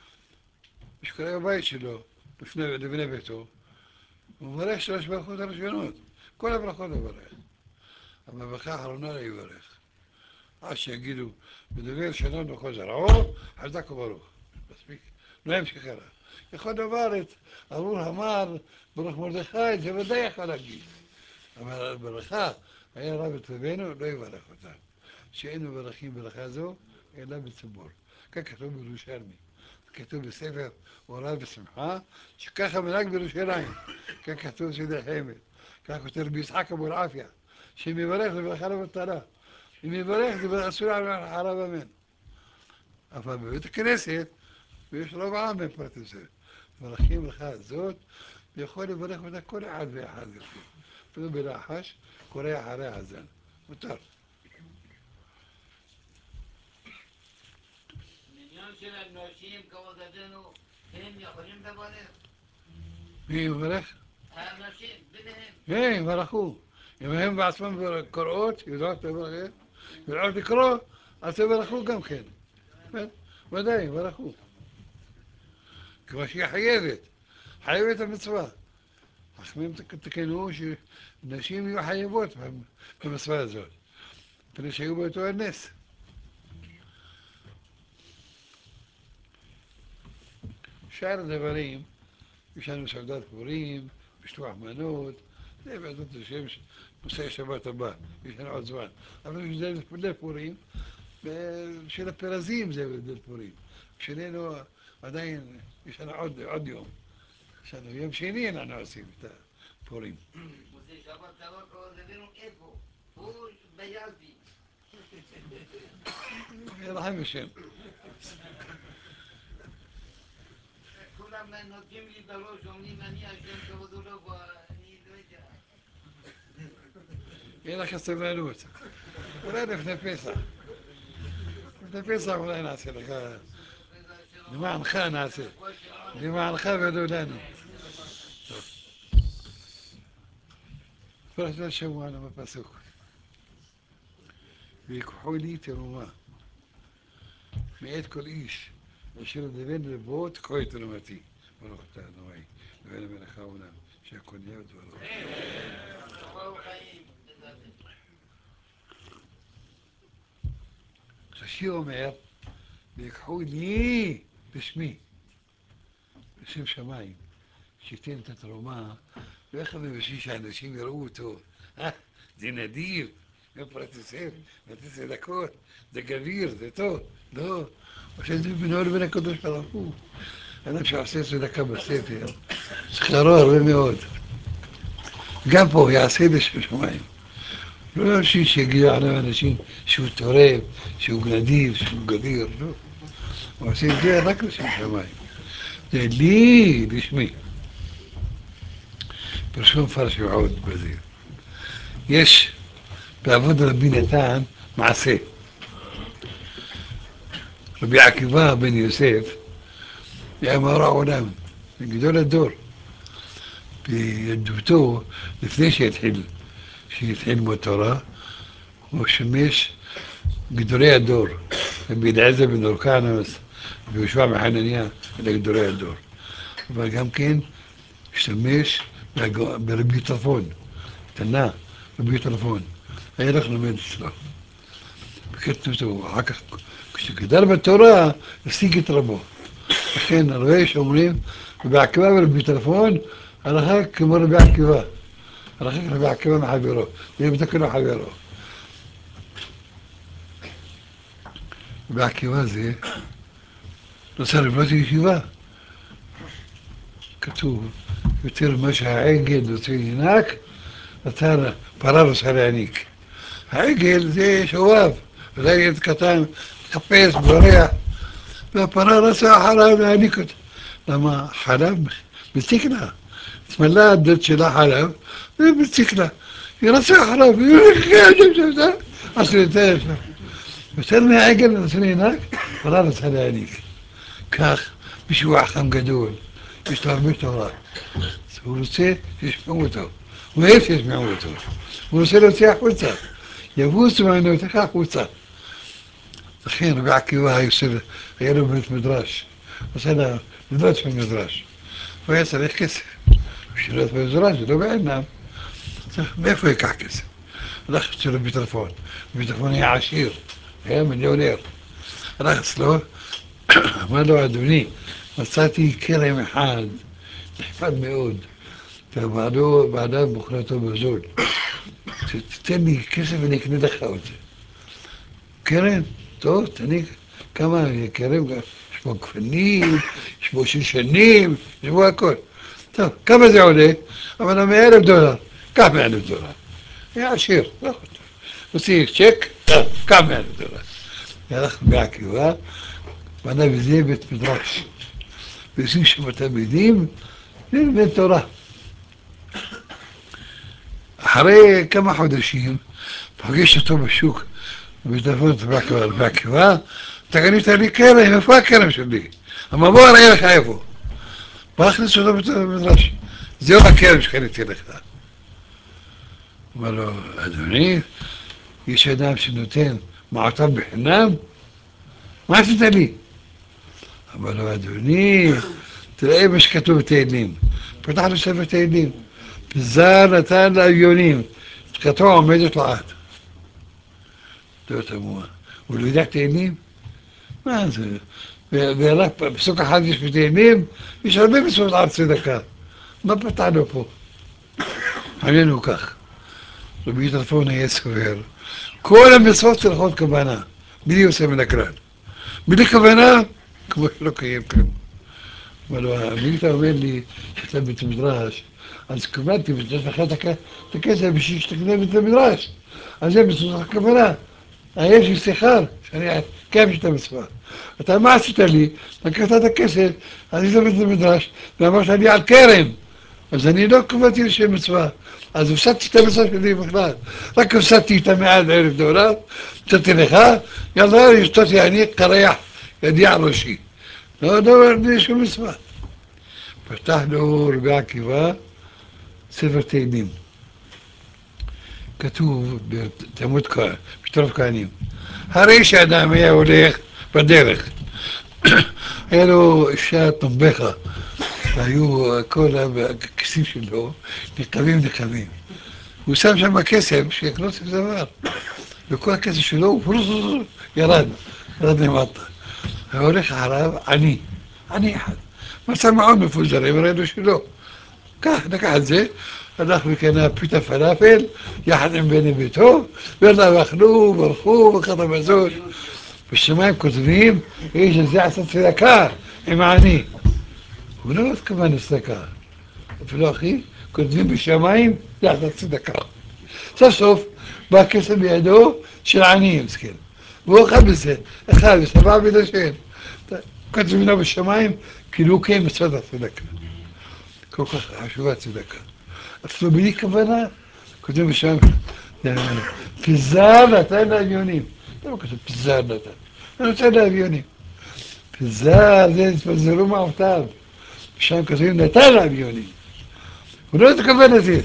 לפני ביתו, הוא מברך 3 ברכות הראשונות, כל הברכות הוא מברך. אבל בברכה האחרונה לא יברך. עד שיגידו, בדבר שלנו חוזר, או חזק וברוך. מספיק, לא ימשיך הלאה. יכול דבר את ארור אמר, ברוך מרדכי, זה ודאי יכול להגיד. אבל ברכה, היה רב את ליבנו, לא יברך אותה. שאין מברכים ברכה זו, אלא בציבור. כך כתוב בירושלמי. כתוב בספר אורה ושמחה, שככה מנהג בירושלים. כך כתוב סדר חמד. כך כותב רבי יצחק אבו אלעפיה, שאם יברך זה ברכה לא בטלה. אם יברך זה אסור על הרב אמן. אבל בבית הכנסת, ויש רוב עם בפרט הזה. מברכים ברכה הזאת, ויכול לברך אותה כל אחד ואחד. אפילו בלחש, קורא אחרי החזן. מותר.
העניין של הנשים כבוד אדנו, הם יכולים לברך?
מי יברך?
האנשים, ביניהם.
הם יברכו. אם הם בעצמם קוראות, יודעות לברך, יודעות לקרוא, אז יברכו גם כן. ודאי, יברכו. כמו שהיא חייבת המצווה. חכמים תקנו שנשים יהיו חייבות במצווה הזאת, מפני שהיו באותו הנס. שאר הדברים, יש לנו סעודת פורים, משלוח מנות, זה בעזרת השם נושא שבת הבא, יש לנו עוד זמן. אבל זה לפורים, בשביל הפרזים זה פורים. בשבילנו עדיין יש לנו עוד יום. יש לנו יום שני אנחנו עושים את הפורים.
מוצאי שבת קרוב כבוד גדלנו איפה? פה ביאלתי.
ירחם השם.
כולם נותנים לי בראש, אומרים אני השם כבודו לא בא, אני לא יודע.
יהיה לך סבלנות. אולי לפני פסח. לפני פסח אולי נעשה לך. למענך נעשה. למענך ולא לנו. טוב. פרשת השבוע בפסוק. ויקחו לי תרומה מאת כל איש אשר לבין לבו תקחו את תרומתי. ברוך אתה אדוני, לבן המלך העולם, שהכל נהיה ודברו. השיר אומר, ויקחו לי בשמי, בשם שמיים, שייתן את התרומה, ואיך זה בשביל שאנשים יראו אותו, זה נדיר, זה פרטיסר, נתן צדקות, זה גביר, זה טוב, לא, או שזה בינו לבין הקדוש ברוך הוא. אדם שעושה צדקה בסתר, שכרו הרבה מאוד. גם פה יעשה בשם שמיים. לא בשביל שיגידו עליו אנשים שהוא תורם, שהוא נדיב, שהוא גביר, לא. הוא עושה את זה רק לשם שמיים. זה לי, לשמי. פרשו מפרשים עוד בזה. יש בעבוד רבי נתן מעשה. רבי עקיבא בן יוסף היה מאור העולם, גדול הדור. בילדותו, לפני שהתחיל בתורה, הוא שימש גדולי הדור, רבי אליעזר בן הורקנוס ויהושע בן חנניה, אלה גדולי הדור. אבל גם כן השתמש ברבי טרפון, תנא, רבי טרפון, היה לך לומד אצלו. בקטנותו, אחר כך כשגדל בתורה, השיג את רבו. לכן הרבה שאומרים, רבי עקיבא ורבי טרפון, הלכה כמו רבי עקיבא. הלכה רבי עקיבא מחברו, זה מתקנו חברו. רבי עקיבא זה רצה לבנות ישיבה. כתוב, יותר מה שהעגל רוצה לנהק, פרה רוצה להעניק. העגל זה שואב, וזה ילד קטן, מחפש, בורח, והפרה רצה אחריו להעניק אותה. למה? חלב מציק לה. התמלא הדוד שלה חלב, ומציק לה. היא רצה אחריו, יותר מהעגל רצה להעניק, פרה רצה להעניק. כך, מישהו חכם גדול, יש לו הרבה תורה. הוא רוצה שישמעו אותו, הוא אוהב שישמעו אותו, הוא רוצה להוציא החוצה, יבוסו מעיינותיך החוצה. לכן רבי עקיבא היה לו בית מדרש, עושה לה לבנות במדרש, הוא היה צריך כסף, בשביל להיות במדרש זה לא בעינם, מאיפה ייקח כסף? הלך אצל רבי טרפון, רבי טרפון היה עשיר, היה מיליונר, הלך אצלו, אמר לו אדוני, מצאתי כרם אחד, נחמד מאוד, ובעדיו מוכרתו בזול. תתן לי כסף ואני אקנה לך את זה. קרן, טוב, תני כמה כרם, יש בו גפנים, יש בו שושנים, יש בו הכל. טוב, כמה זה עולה? אבל $100,000, קח $100,000. היה עשיר, לא יכול. הוציא צ'ק, קח $100,000. הלך בעקיבא, בנה בזה בית מדרש. ועושים שם תלמידים, ללמד תורה. אחרי כמה חודשים, פגש אותו בשוק, בטלפון בעקיבא, אתה קנית לי כרם, איפה הכרם שלי? אמר בוא אראה לך איפה. בוא הכניס אותו במדרש, זהו הכרם שקניתי לך. אמר לו, אדוני, יש אדם שנותן מעטב בחינם? מה עשית לי? אמר לו, אדוני, תראה מה שכתוב בתהילים. פתח לו ספר תהילים. זר נתן לאביונים, זכתו עומדת לעד. לא תמוה. הוא לא יודע תהילים? מה זה? ורק פסוק אחד יש בתהילים, יש הרבה פסוק על צדקה. מה פתח לו פה? עלינו כך. רבי טרפון היה סובר. כל המצוות צריכות כוונה. בלי יוצא מן הכלל. בלי כוונה, כמו שלא קיים כלום. אבל אם אתה אומר לי שאתה בית מדרש, אז כוונתי ותש לך את הכסף בשביל שתקנה בית המדרש. אז זה בסוף הכוונה. יש לי שכר, שאני קיים את המצווה. אתה מה עשית לי? לקחת את הכסף, עשית בית המדרש, ואמרת לי על קרן. אז אני לא קבעתי לשם מצווה. אז הפסדתי את המצווה שלי בכלל. רק הפסדתי את $100,000, נתתי לך, יאללה, ישתתי אני קרח ידי על ראשי. לא דבר בלי שום מצווה. פתח לו רבי עקיבא ספר תהילים. כתוב בתלמוד בשטרף כהנים. הרי שאדם היה הולך בדרך, היה לו אישה תומבכה, והיו כל הכיסים שלו נקבים. הוא שם שם כסף שיקנות את דבר, וכל הכסף שלו הוא ירד למטה. והולך אחריו עני אחד. מצא מאוד מפוזר, וראינו שלא. לקח את זה, הלך וקנה פיתה פלאפל, יחד עם בני ביתו, ואכלו, ברחו, וככה בזאת. בשמיים כותבים, איש הזה עשה צדקה עם העני. הוא לא התכוון לצדקה. אפילו אחי, כותבים בשמיים, זה עשה צדקה. סוף סוף, בא הכסף בידו של עני, מסכן. והוא אכל בזה, ושבע ודשן. כותבים לו בשמיים, כאילו כן מצוות הצדקה. כל כך חשובה הצדקה. אפילו בלי כוונה, כותבים בשמיים, פיזר נתן לאביונים. לא כתוב פיזר נתן, הוא נותן לאביונים. פיזר, זה התפזרו מעותיו. שם כותבים נתן לאביונים. הוא לא התכוון לתת.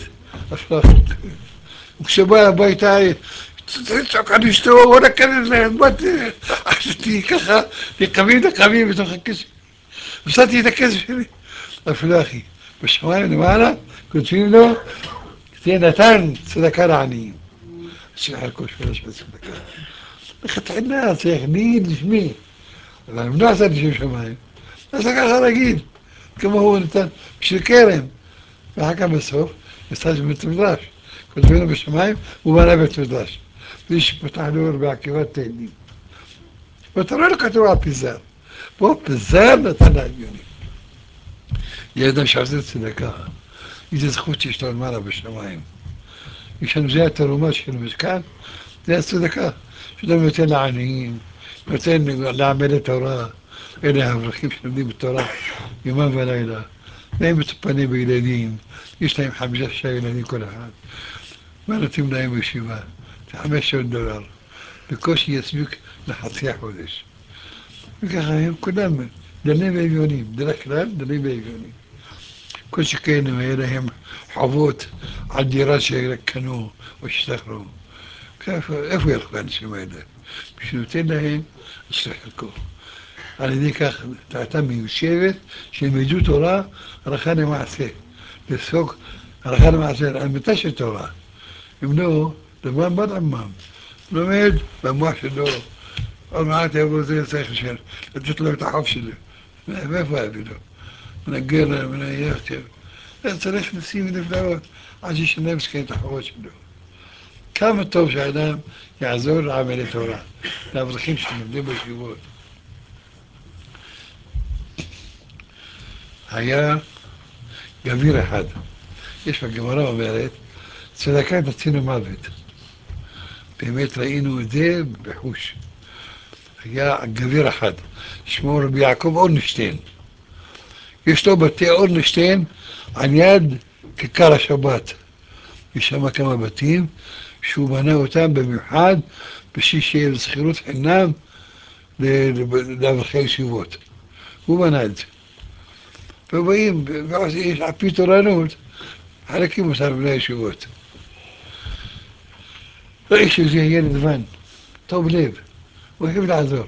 וכשבא הביתה, תצעק על אשתו, בוא נכנס להם, בוא תהיה ככה, נקבים בתוך הכסף. הפסדתי את הכסף שלי. אפילו אחי, בשמיים למעלה, כותבים לו, תהיה נתן צדקה לעניים. שיחר כל שפלש בצדקה. לכתחילה צריך להגיד לשמי, אבל אם לא עשיתי שם שמיים, אז ככה להגיד, כמו הוא נתן בשביל קרן. ואחר כך בסוף, יצא בית המדרש. כותבים לו בשמיים, הוא בנה בית המדרש. בלי שפתח לו רבי עקיבא תהילים. ואתה רואה לו כתוב על פיזר. פה פיזר נתן לאביונים. ידע שעושה צדקה. איזה זכות שיש לו למעלה בשמיים. יש לנו זה התרומה של המשכן, זה הצדקה. שאדם נותן לעניים, נותן לעמלי תורה, אלה האברכים שלומדים בתורה יומם ולילה. והם מטופלים בילדים, יש להם 5-6 ילדים כל אחד. מה נותנים להם בישיבה? זה $500. בקושי יספיק לחצי החודש. וככה הם כולם דלים ואביונים, דרך כלל דלים ואביונים. כל שכן אם היה להם חובות על דירה שקנו או ששכרו. איפה ילכו האנשים האלה? כשנותן להם, אז שחלקו. על ידי כך דעתם מיושבת, שילמדו תורה הלכה למעשה. לפסוק הלכה למעשה, על אמיתה של תורה. אם לא, דבר בד עמם. לומד במוח שלו, עוד מעט יבוא זה צריך לתת לו את החוב שלו. מאיפה יביא לו? מנגר להם, מנייח, צריך לשים נפלאות עד שישלם סכן את החובות שלו. כמה טוב שהאדם יעזור לעמלי תורה, לאברכים שלומדים בישיבות. היה גביר אחד, יש בגמרא אומרת, צדקה תציל מוות. באמת ראינו את זה בחוש. היה גביר אחד, שמו רבי יעקב אורנשטיין. יש לו בתי אורנשטיין על יד כיכר השבת. יש שם כמה בתים שהוא בנה אותם במיוחד בשביל שיהיה לזכירות חינם לאברכי ישיבות. הוא בנה את זה. ובאים, יש על פי תורנות, חלקים אותם בני ישיבות. ראי שזה ילד לבן, טוב לב, הוא אוהב לעזור.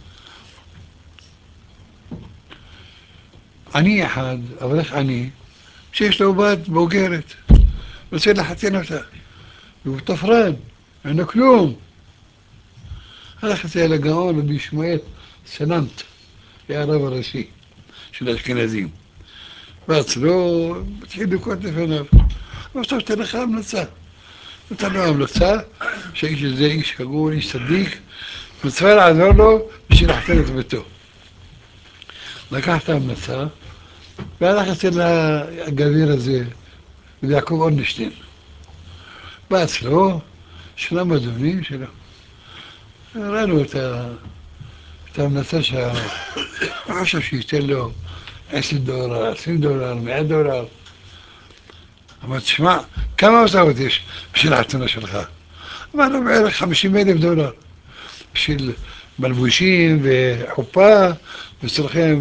עני אחד, אברך עני, שיש לו בת בוגרת, רוצה לחתן אותה, והוא תפרן, אין לו כלום. הלך את זה אל הגאון רבי שמואל סננט, היה הרב הראשי של האשכנזים. ואצלו התחיל לקרות לפניו. אבל טוב, תן לך המלצה. נתן לו המלצה, שהאיש הזה איש הגון, איש צדיק, מצווה לעזור לו בשביל להחתים את ביתו. לקח את ההמלצה, והלך אצל הגביר הזה, יעקב אורנשטיין. בא אצלו, שלום אדוני, שלום. ראינו את ההמלצה שהרב. הוא חושב שייתן לו $10, $20, $100. אמר, תשמע, כמה הוצאות יש בשביל החתונה שלך? אמר לו, בערך $50,000. בשביל מלבושים וחופה וצרכים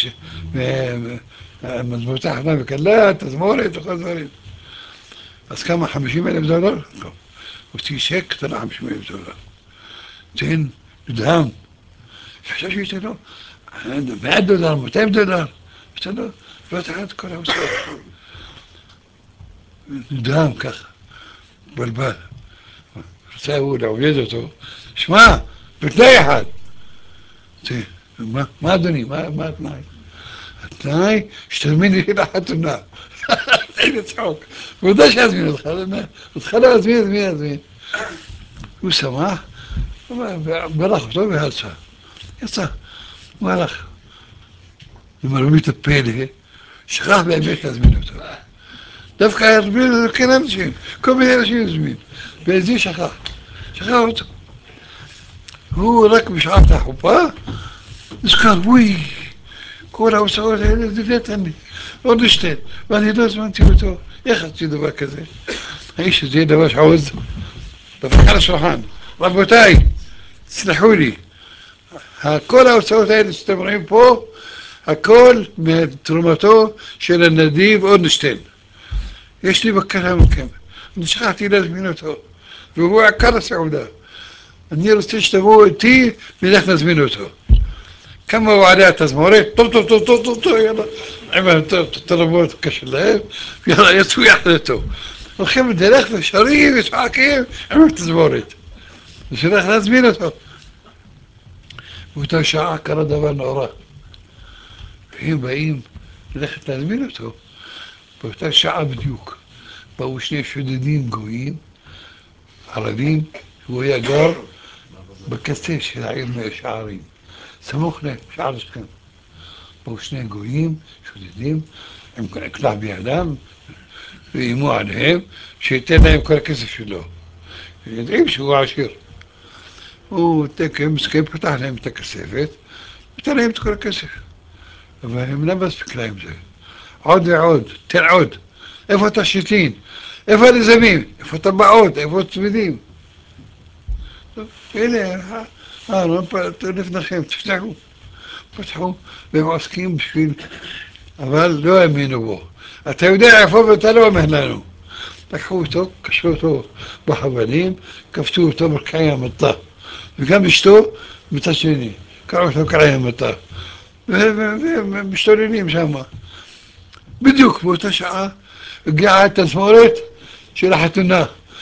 ומזמורתי חתונה וכלה, תזמורת וכל דברים. אז כמה? $50,000? לא. הוציא צ'ק קטן $50,000. תן, נדהם. חשב שייתן לו $100, $200. ייתן לו, לא תחת כל ההוצאות. נדהם ככה, בלבל. רצה הוא לעובד אותו, שמע, בתנאי אחד. מה אדוני? מה התנאי? התנאי שתזמין לי לחתונה. אין לצחוק. הוא יודע שיזמין אותך, אותך לא יזמין. הוא שמח, ברך אותו ויצא. הוא הלך. למרבית הפלא, שכח באמת להזמין אותו. דווקא יזמין כן אנשים, כל מיני אנשים יזמין. וזה שכח אותו. הוא רק בשעת החופה, נזכר, וואי, כל ההוצאות האלה זה נתן לי, אורנשטיין, ואני לא הזמנתי אותו, איך עשיתי דבר כזה? האיש הזה דבר שעוז, דפק על השולחן, רבותיי, תסלחו לי, כל ההוצאות האלה שאתם רואים פה, הכל מתרומתו של הנדיב אורנשטיין. יש לי בקרה מכם, אני שכחתי להזמין אותו, והוא עקר הסעודה. אני רוצה שתבואו איתי ונלך נזמין אותו. כמה הוא עלה התזמורת, טוב, יאללה, עם התרבות קשה להם, יאללה, יצאו יחד איתו. הולכים בדרך ושרים וצועקים עם התזמורת. ושנלך להזמין אותו. באותה שעה קרה דבר נורא. והם באים ללכת להזמין אותו. באותה שעה בדיוק באו שני שודדים גויים, ערבים, הוא היה גר בקצה של העיר שערים, סמוך לשער שכם. באו שני גויים, שודדים, עם אקדח בידם, ואיימו עליהם, שייתן להם כל הכסף שלו. יודעים שהוא עשיר. הוא מסכים, פתח להם את הכספת, ותן להם את כל הכסף. אבל הם לא מספיק להם זה. עוד ועוד, תן עוד. איפה התכשיטים? איפה הנזמים? איפה הטבעות? איפה הצמידים? טוב, הנה, לפניכם, תפתחו. פתחו, והם עוסקים בשביל, אבל לא האמינו בו. אתה יודע איפה ואתה לא אומר לנו. לקחו אותו, קשרו אותו בחבלים, כפתו אותו בקעי המטה. וגם אשתו מצד שני, קראו אותו קעי המטה. והם משתוללים שם. בדיוק באותה שעה הגיעה התזמורת של החתונה.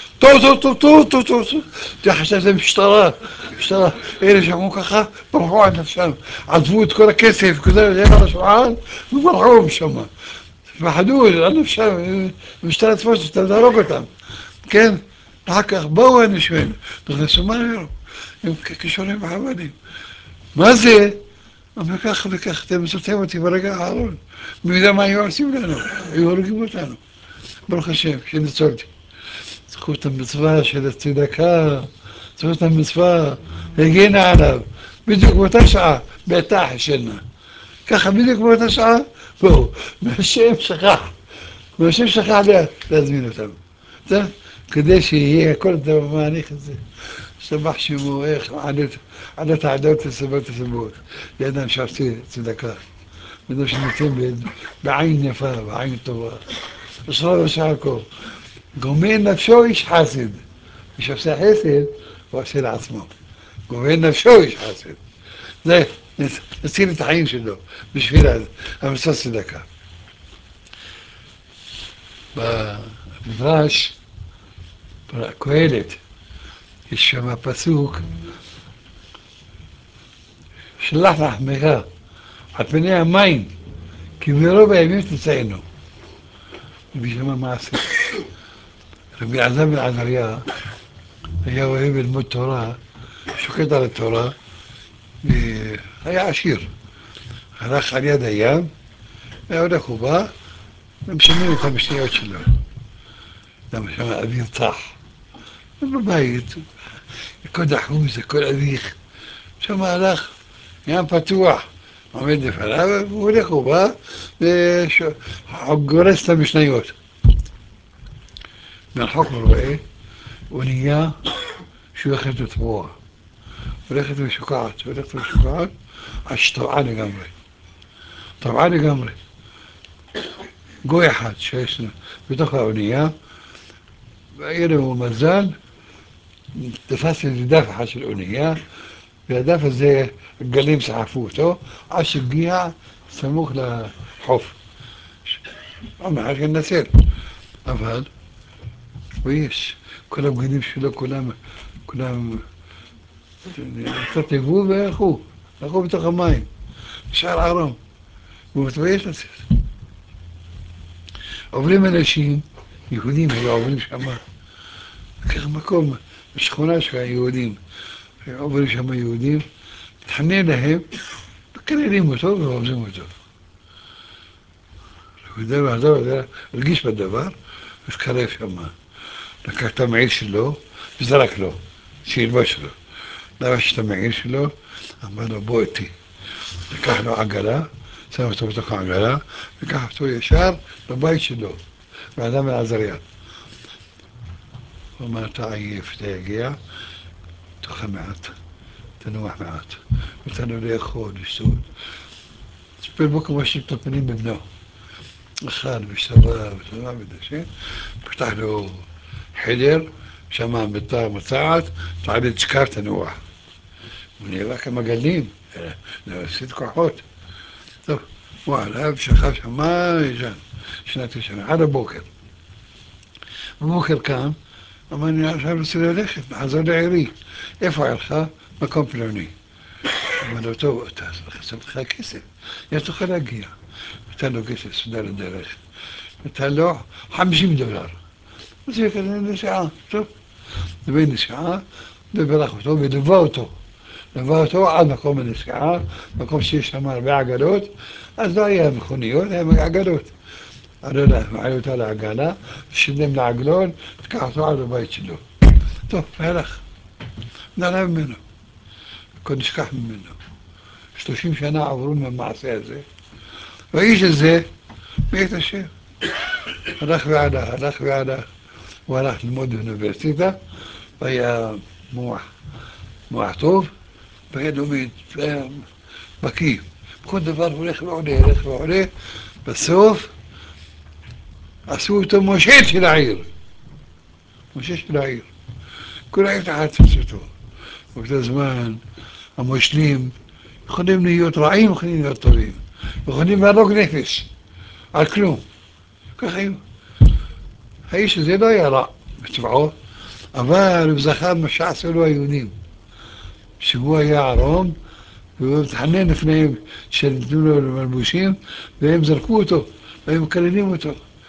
טוב, חשבתי משטרה, אלה שאמרו ככה, ברחו עד נפשם, עזבו את כל הכסף, כזה, על השולחן, וברחו משם. פחדו על נפשם, המשטרה תפוס אותם, תהרוג אותם, כן? אחר כך באו האנשים, נכנסו מהר, עם קישורים וחבלים. מה זה? אבל כך וכך, אתם מסרתם אותי ברגע האחרון. מי יודע מה היו עושים לנו? היו הורגים אותנו. ברוך השם, שניצולתי. זכות המצווה של הצדקה, זכות המצווה, הגנה עליו. בדיוק באותה שעה, ביתה חשנה. ככה בדיוק באותה שעה, בואו, והשם שכח להזמין אותנו. טוב? כדי שיהיה הכל דבר מעניך את זה. שבח שמו, איך, עדת העדות לסבות הסבות. לאדם שעושה צדקה. אדם שנותן בעין יפה, בעין טובה. אשריו ושעקו. גומל נפשו איש חסד. מי שעושה חסד, הוא עושה לעצמו. גומל נפשו איש חסד. זה, נציל את החיים שלו, בשביל המסע צדקה. במדרש, קהלת, יש שם פסוק, שלח לחמך על פני המים, כי ברוב הימים תצאנו. ובשם מעשה. רבי עזר בן עזריה היה אוהב ללמוד תורה, שהוא שוקד על התורה, והיה עשיר. הלך על יד הים, והיה הולך ובא, ומשלמים את המשניות שלו. למה שם האוויר צח. ובבית, הכל דחוס, הכל אביך. שם הלך, ים פתוח, עומד לפניו, והוא הולך ובא, וגורס את המשניות. מרחוק הוא רואה, אונייה שהולכת לטבוע. הולכת ומשוקעת, עד שטבעה לגמרי. טבעה לגמרי. גוי אחד שיש בתוך האונייה, והיה לו מזל, תפס איזה דף אחד של אונייה, והדף הזה, גלים סחפו אותו, עד שהגיע סמוך לחוף. אמר שנצל, אבל ויש, כל הבגדים שלו, כולם קצת טבעו והלכו בתוך המים, נשאר ערום, והוא מתבייש לצאת. עוברים אנשים, יהודים היו עוברים שם, לקח מקום, בשכונה של היהודים, עוברים שם יהודים, מתחנן להם, מקללים אותו ועוזבים אותו. הוא הרגיש בדבר, התקרב שם, לקח את המעיל שלו וזרק לו, שילבש לו. לבש את המעיל שלו, אמר לו בוא איתי. לקח לו עגלה, שם אותו בתוך העגלה, לקח אותו ישר לבית שלו, באדם אלעזריה. הוא אמר, אתה עייף, אתה יגיע, תאכל מעט, תנוח מעט, ותן לו לאכול, לשתות. סיפר בו כמו שמטפלים בבנו. אכל ושתבע ודשא, פתח לו חדר, שם מיטה מצעת, תעלה תשכב תנוח. הוא נאבק עם הגלים, זה עשית כוחות. טוב, הוא עלה ושכב שם, מה ישן? שנת ישנה, עד הבוקר. בבוקר קם, אמר, אני עכשיו רוצה ללכת, בחזור לעירי. איפה הלכה? מקום פלוני. אמר לו, טוב, אתה חסר לך כסף, יש תוכל להגיע. נתן לו כסף, סודר לדרך. נתן לו $50. זה כזה נסיעה, טוב. דבי נסיעה, וברך אותו, ודבה אותו עד מקום הנסיעה, מקום שיש שם הרבה עגלות, אז לא היה מכוניות, היה עגלות. מעלה אותה לעגלה, שילם לעגלון, תקח אותו עד הבית שלו. טוב, הלך. נעלה ממנו. הכל נשכח ממנו. 30 שנה עברו מהמעשה הזה. והאיש הזה, מת השם. הלך ועלה. הוא הלך ללמוד באוניברסיטה, והיה מוח טוב, והיה לומד, והיה בקיא. בכל דבר הולך ועולה. בסוף עשו אותו מושל של העיר. כל העיר תחת אותו. באותו זמן המושלים יכולים להיות רעים, יכולים להיות טובים. יכולים להרוג נפש על כלום. ככה היו. האיש הזה לא היה רע בטבעו, אבל הוא זכר מה שעשו לו היהודים. שהוא היה ערום, והוא מתחנן לפניהם שנתנו לו מלבושים, והם זרקו אותו, והם מקללים אותו.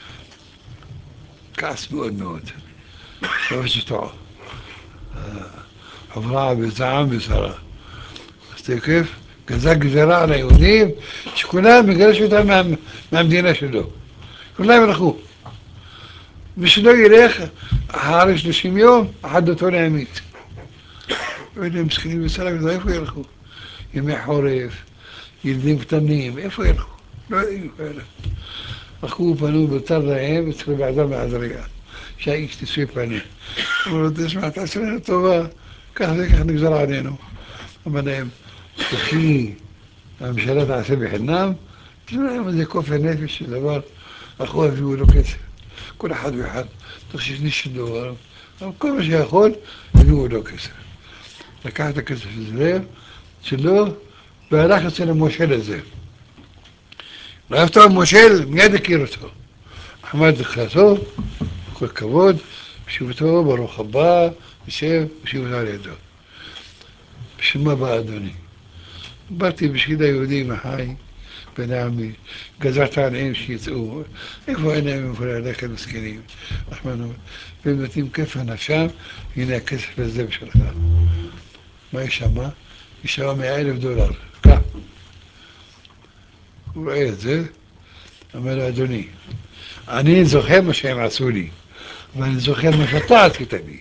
כעס מאוד. חובש אותו. חברה בזעם וסרה. אז תקף, גזרה על היהודים, שכולם מגרש אותם מהמדינה שלו. כולם ילכו. ושלא ילך אחרי 30 יום, אחד אותו להמית. ואלה מסכנים וסרה, איפה ילכו? ימי חורף, ילדים קטנים, איפה ילכו? לא יודעים איפה ילכו. הלכו פנו בתר להם, אצלו באדם לעזריה. שהאיש תשוי פנים. אמרו לו, תשמע, תעשה לנו טובה, כך וכך נגזר עלינו. אמר להם, וכי הממשלה תעשה בחינם, תשמע להם איזה כופר נפש של דבר, הלכו הביאו לו כסף. כל אחד ואחד, תחששני שלו, אבל כל מה שיכול, הביאו לו כסף. לקח את הכסף הזה שלו, והלך אצל המושל הזה. ראה אותו המושל, מיד הכיר אותו. עמד לחלתו, כל כבוד, הושיב אותו, ברוך הבא, יושב, הושיב אותו על ידו. בשביל מה בא אדוני? באתי בשביל היהודים החי, בן העמי, גזרת עליהם שיצאו, איפה אין להם איפה ללכת מסכנים, רחמנות, והם נותנים כיף לנפשם, הנה הכסף הזה בשבילך. מה יש שמה? יש שמה $100,000. קח. הוא רואה את זה, אומר לו, אדוני, אני זוכר מה שהם עשו לי, ואני זוכר מה שאתה עשית לי.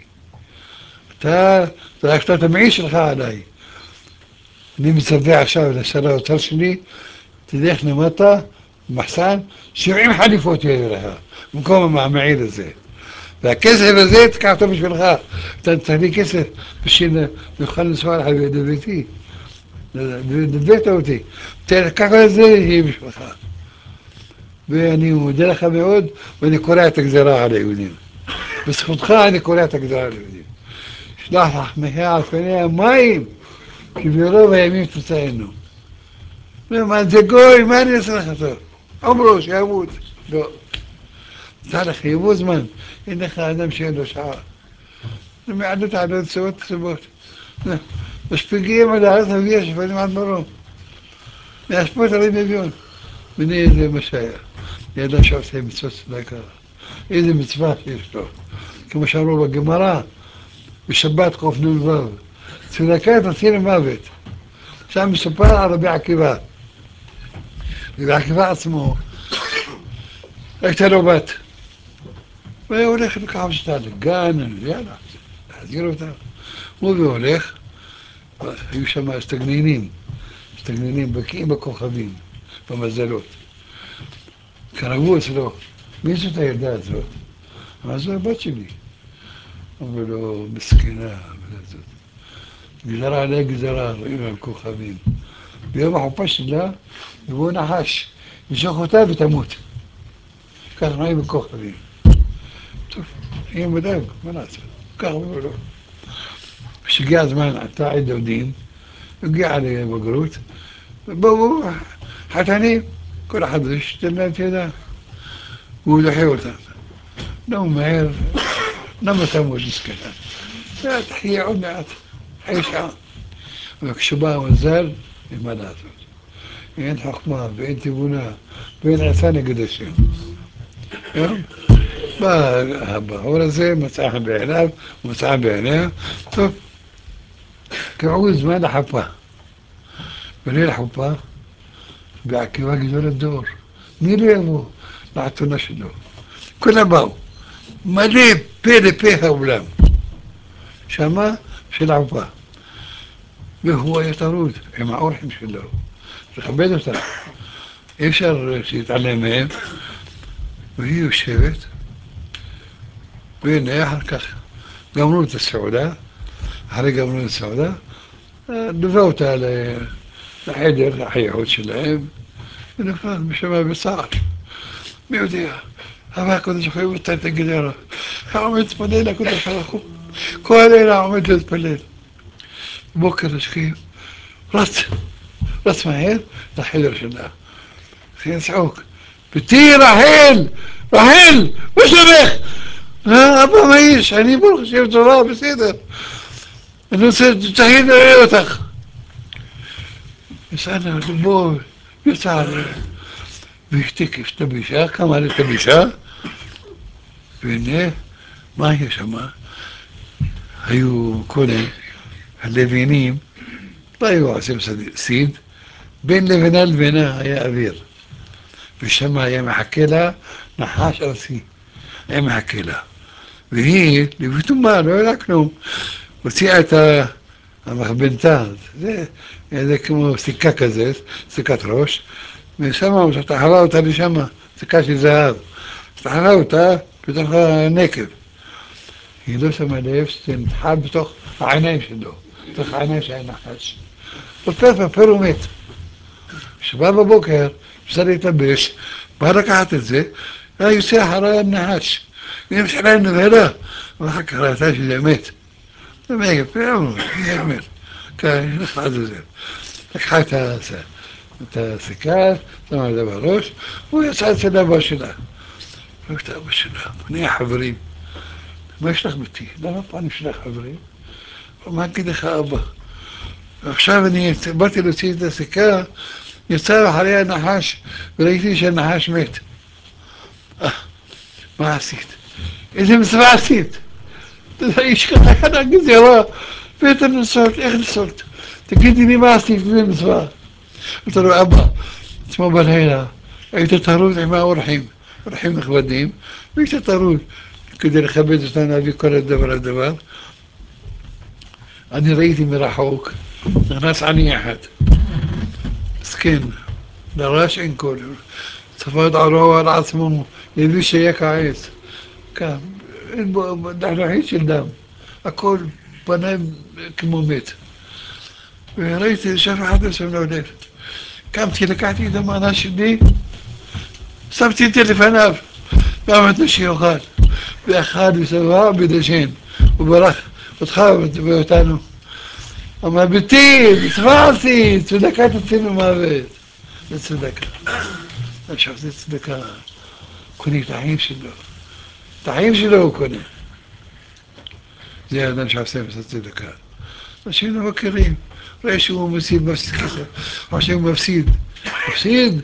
אתה זרקת את המעי שלך עליי. אני מצווה עכשיו לשר האוצר שלי, תלך למטה, במחסן, 70 חליפות יהיה לך, במקום המעיל הזה. והכסף הזה תקח אותו בשבילך. אתה צריך לי כסף בשביל נוכל לנסוע לך לביתי. דברת אותי. תקח את זה, יהיה בשבילך. ואני מודה לך מאוד, ואני קורא את הגזרה על היהודים. בזכותך אני קורא את הגזרה על היהודים. שלח לך מחיה על פניה מים, כי ברוב הימים תוצאנו. מה זה גוי, מה אני אעשה לך טוב? אמרו שימות. לא. צריך לך יבוא זמן, אין לך אדם שאין לו שעה. זה מעדות על עוד סיבות. משפיגים על הארץ אביה שפנים עד מרום. להשפוט עלי מביון. בני איזה מה שהיה. ידע שעושה מצוות צדקה. איזה מצווה שיש לו. כמו שאמרו בגמרא, בשבת קוף נ"ו. צדקה תציל מוות. שם מסופר על רבי עקיבא. רבי עקיבא עצמו, הייתה לו בת. והוא הולך לקחת אותה לגן, יאללה, להחזיר אותה. הוא והולך, היו שם הסתגנינים, בקיאים בכוכבים, במזלות. קראו אצלו, מי זאת הילדה הזאת? אמר, זו הבת שלי. אמרו לו, מסכנה, זאת. גזרה עליה גזרה, רואים על כוכבים. ביום החופה שלה, יבוא נחש, ישוך אותה ותמות. כך רואים בכוכבים. טוב, יהיה מודאג, מה לעשות? כך אמרו לו. כשהגיע הזמן, עתה עד דודים, הגיע לבגרות, ובואו, חתנים, כל אחד ישתן להם את ידה. והוא דוחה אותם. לא מהר, למה תמות מסכנה? תחיה עוד מעט, חי שעה. וכשבא המזל, מה לעשות? אין חוכמה ואין תבונה ואין עצה נגד השם. בא הבחור הזה, מצא חן בעיניו, מצא חן בעיניה, טוב, קבעו זמן לחופה. בליל החופה, בעקיבא גדול הדור. מי לא יבוא לחתונה שלו? כולם באו. מלא פה לפה האולם. שמה של החופה. והוא היה טרוד עם האורחים שלו. לכבד אותם. אי אפשר להתעלם מהם. והיא יושבת, והנה אחר כך גמרו את הסעודה, אחרי גמרו את הסעודה, דובה אותה לחדר, לחייכות שלהם, ונכנס בשמה בצער. מי יודע, אבל הקדוש ברוך הוא נתן את הגדרה, העומד להתפלל לקדוש ברוך הוא, כל לילה עומד להתפלל. בוקר השכים, רץ מהר לחדר שלה, התחיל לצעוק, ביתי רחל, רחל, מה שלומך? אבא, מה יש? אני ברוך השם טובה, בסדר. אני רוצה, תצטרכי לראה אותך. בסדר, בוא, יצא עליה. והשתיק את הבישה, קמה את הבישה, והנה, מה היה שמה? היו קודם, הלוויינים, לא היו עושים סיד, בין לבנה לבנה היה אוויר. ושם היה מחכה לה נחש ארסי, היה מחכה לה. והיא, לבטומה, לא היה כלום. הוציאה את המחבנתה, זה כמו סיכה כזה, סיכת ראש, ושמה, שתחלה אותה לשם, סיכה של זהב. שתחלה אותה בתוך הנקב. היא לא שמה לב שזה נתחל בתוך העיניים שלו, בתוך העיניים שהיה נחש. בפר הוא מת. כשבא בבוקר, אפשר להתלבש, בא לקחת את זה, היה יוצא אחרי הנחש. היא נמשלה נבהלה, ואחר כך ראתה שזה מת. זה יפה, יאמר. כן, נחלט את זה. לקחה את הסיכה, שמה את זה בראש, הוא יצא אצל אבא שלה. את אבא שלה, אני החברים. מה יש לך ביתי? למה פעם יש לך חברים? מה אגיד לך אבא? ועכשיו אני באתי להוציא את הסיכה, יצא אחרי הנחש, וראיתי שהנחש מת. מה עשית? איזה מצווה עשית? אתה איש ככה גזירה, ואתה נסות, איך נסות? תגידי לי מה עשית במצווה. אמרתי לו, אבא, אתמול בלילה היית טרוד עם האורחים, אורחים נכבדים, והיית טרוד כדי לכבד אותנו, להביא כל הדבר. אני ראיתי מרחוק, נכנס עני אחד, מסכן, דרש אין כל, צפד ערו על עצמו, יביא שיהיה כעס. כאן, אין בו דחדוחית של דם, הכל פניים כמו מת. וראיתי שאף אחד לא שם לו לב. קמתי, לקחתי את המנה שלי, שמתי את זה לפניו, ואמרתי שיאכל. ואכל ושבע ודשן, הוא ברח אותך ואותנו. אמר, ביתי, מצווה עשית, צדקה תציל ממוות. זה צדקה. עכשיו זה צדקה. קונה את החיים שלו. את החיים שלו הוא קונה. זה האדם שעושה צדקה. אנשים לא מכירים. רואה שהוא מפסיד כסף. עכשיו הוא מפסיד. מפסיד.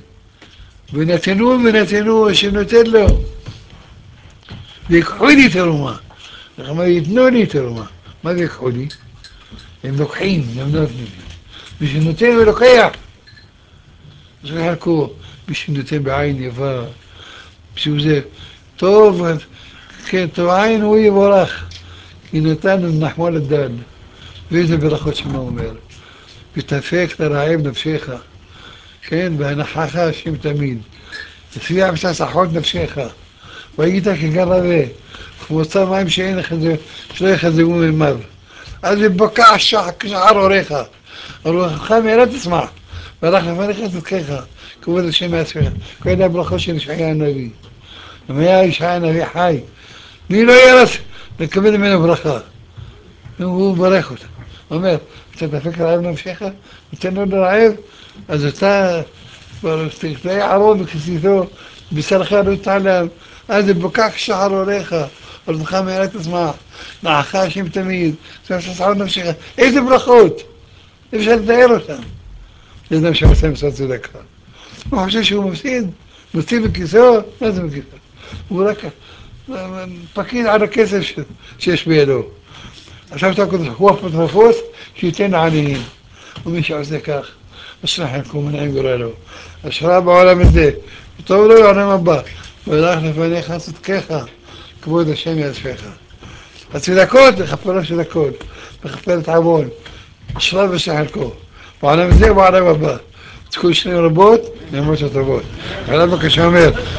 ונתנו שנותן לו. ויקחו לי תרומה. למה ייתנו לי תרומה. מה זה יקחו לי? הם לוקחים, הם נותנים. מי שנותן הוא לוקח. אז יחלקו, מי שנותן בעין יפה. בשביל זה טוב, כן, טוב עין הוא יבורך. כי נתנו נחמו לדל. ואיזה ברכות שמה אומר. ותפק את הרעב נפשך. כן, והנחך השם תמיד. תשביע ותשמחות נפשך. והיית כגר רבה. וכמוצא מים שלא יחזרו ממיו. אז בקע שחר אורך. אורך מאלה תשמח. והלך לפניך צדקך. כבוד השם מעצמך. כל אלה הברכות של ישעיה הנביא. אם היה ישעיה הנביא חי, מי לא ירס לקבל ממנו ברכה? הוא ברך אותה. הוא אומר, אתה דפק רעב נפשך, נותן לו לרעב, אז אתה תהיה ערוב בכסיתו, בשרך לא תעלם, אז בוקח שחר אורך, אוזנך מהרה תשמח, נעך השם תמיד, תשמחות נפשך. איזה ברכות! אי אפשר לתאר אותם. זה אדם שעושה מצוות צדקה. הוא חושב שהוא מפסיד בכיסו, מה זה בכיסו? הוא רק פקיד על הכסף שיש בידו. עכשיו אתה הקדוש ברוך הוא אפוטרופוס שייתן לעניים. ומי שעושה כך, אשרי חלקו מנעים גורלו. אשרה בעולם הזה, וטוב לו בעולם הבא. והלך לפניך צדקך, כבוד השם יעצמך. הצדקות, לכפר הצדקות, לכפר את עוון. אשרה ואשרי חלקו. בעולם הזה ובעולם הבא. תקו שנים רבות, נעמות הטובות. עליו בבקשה אומר,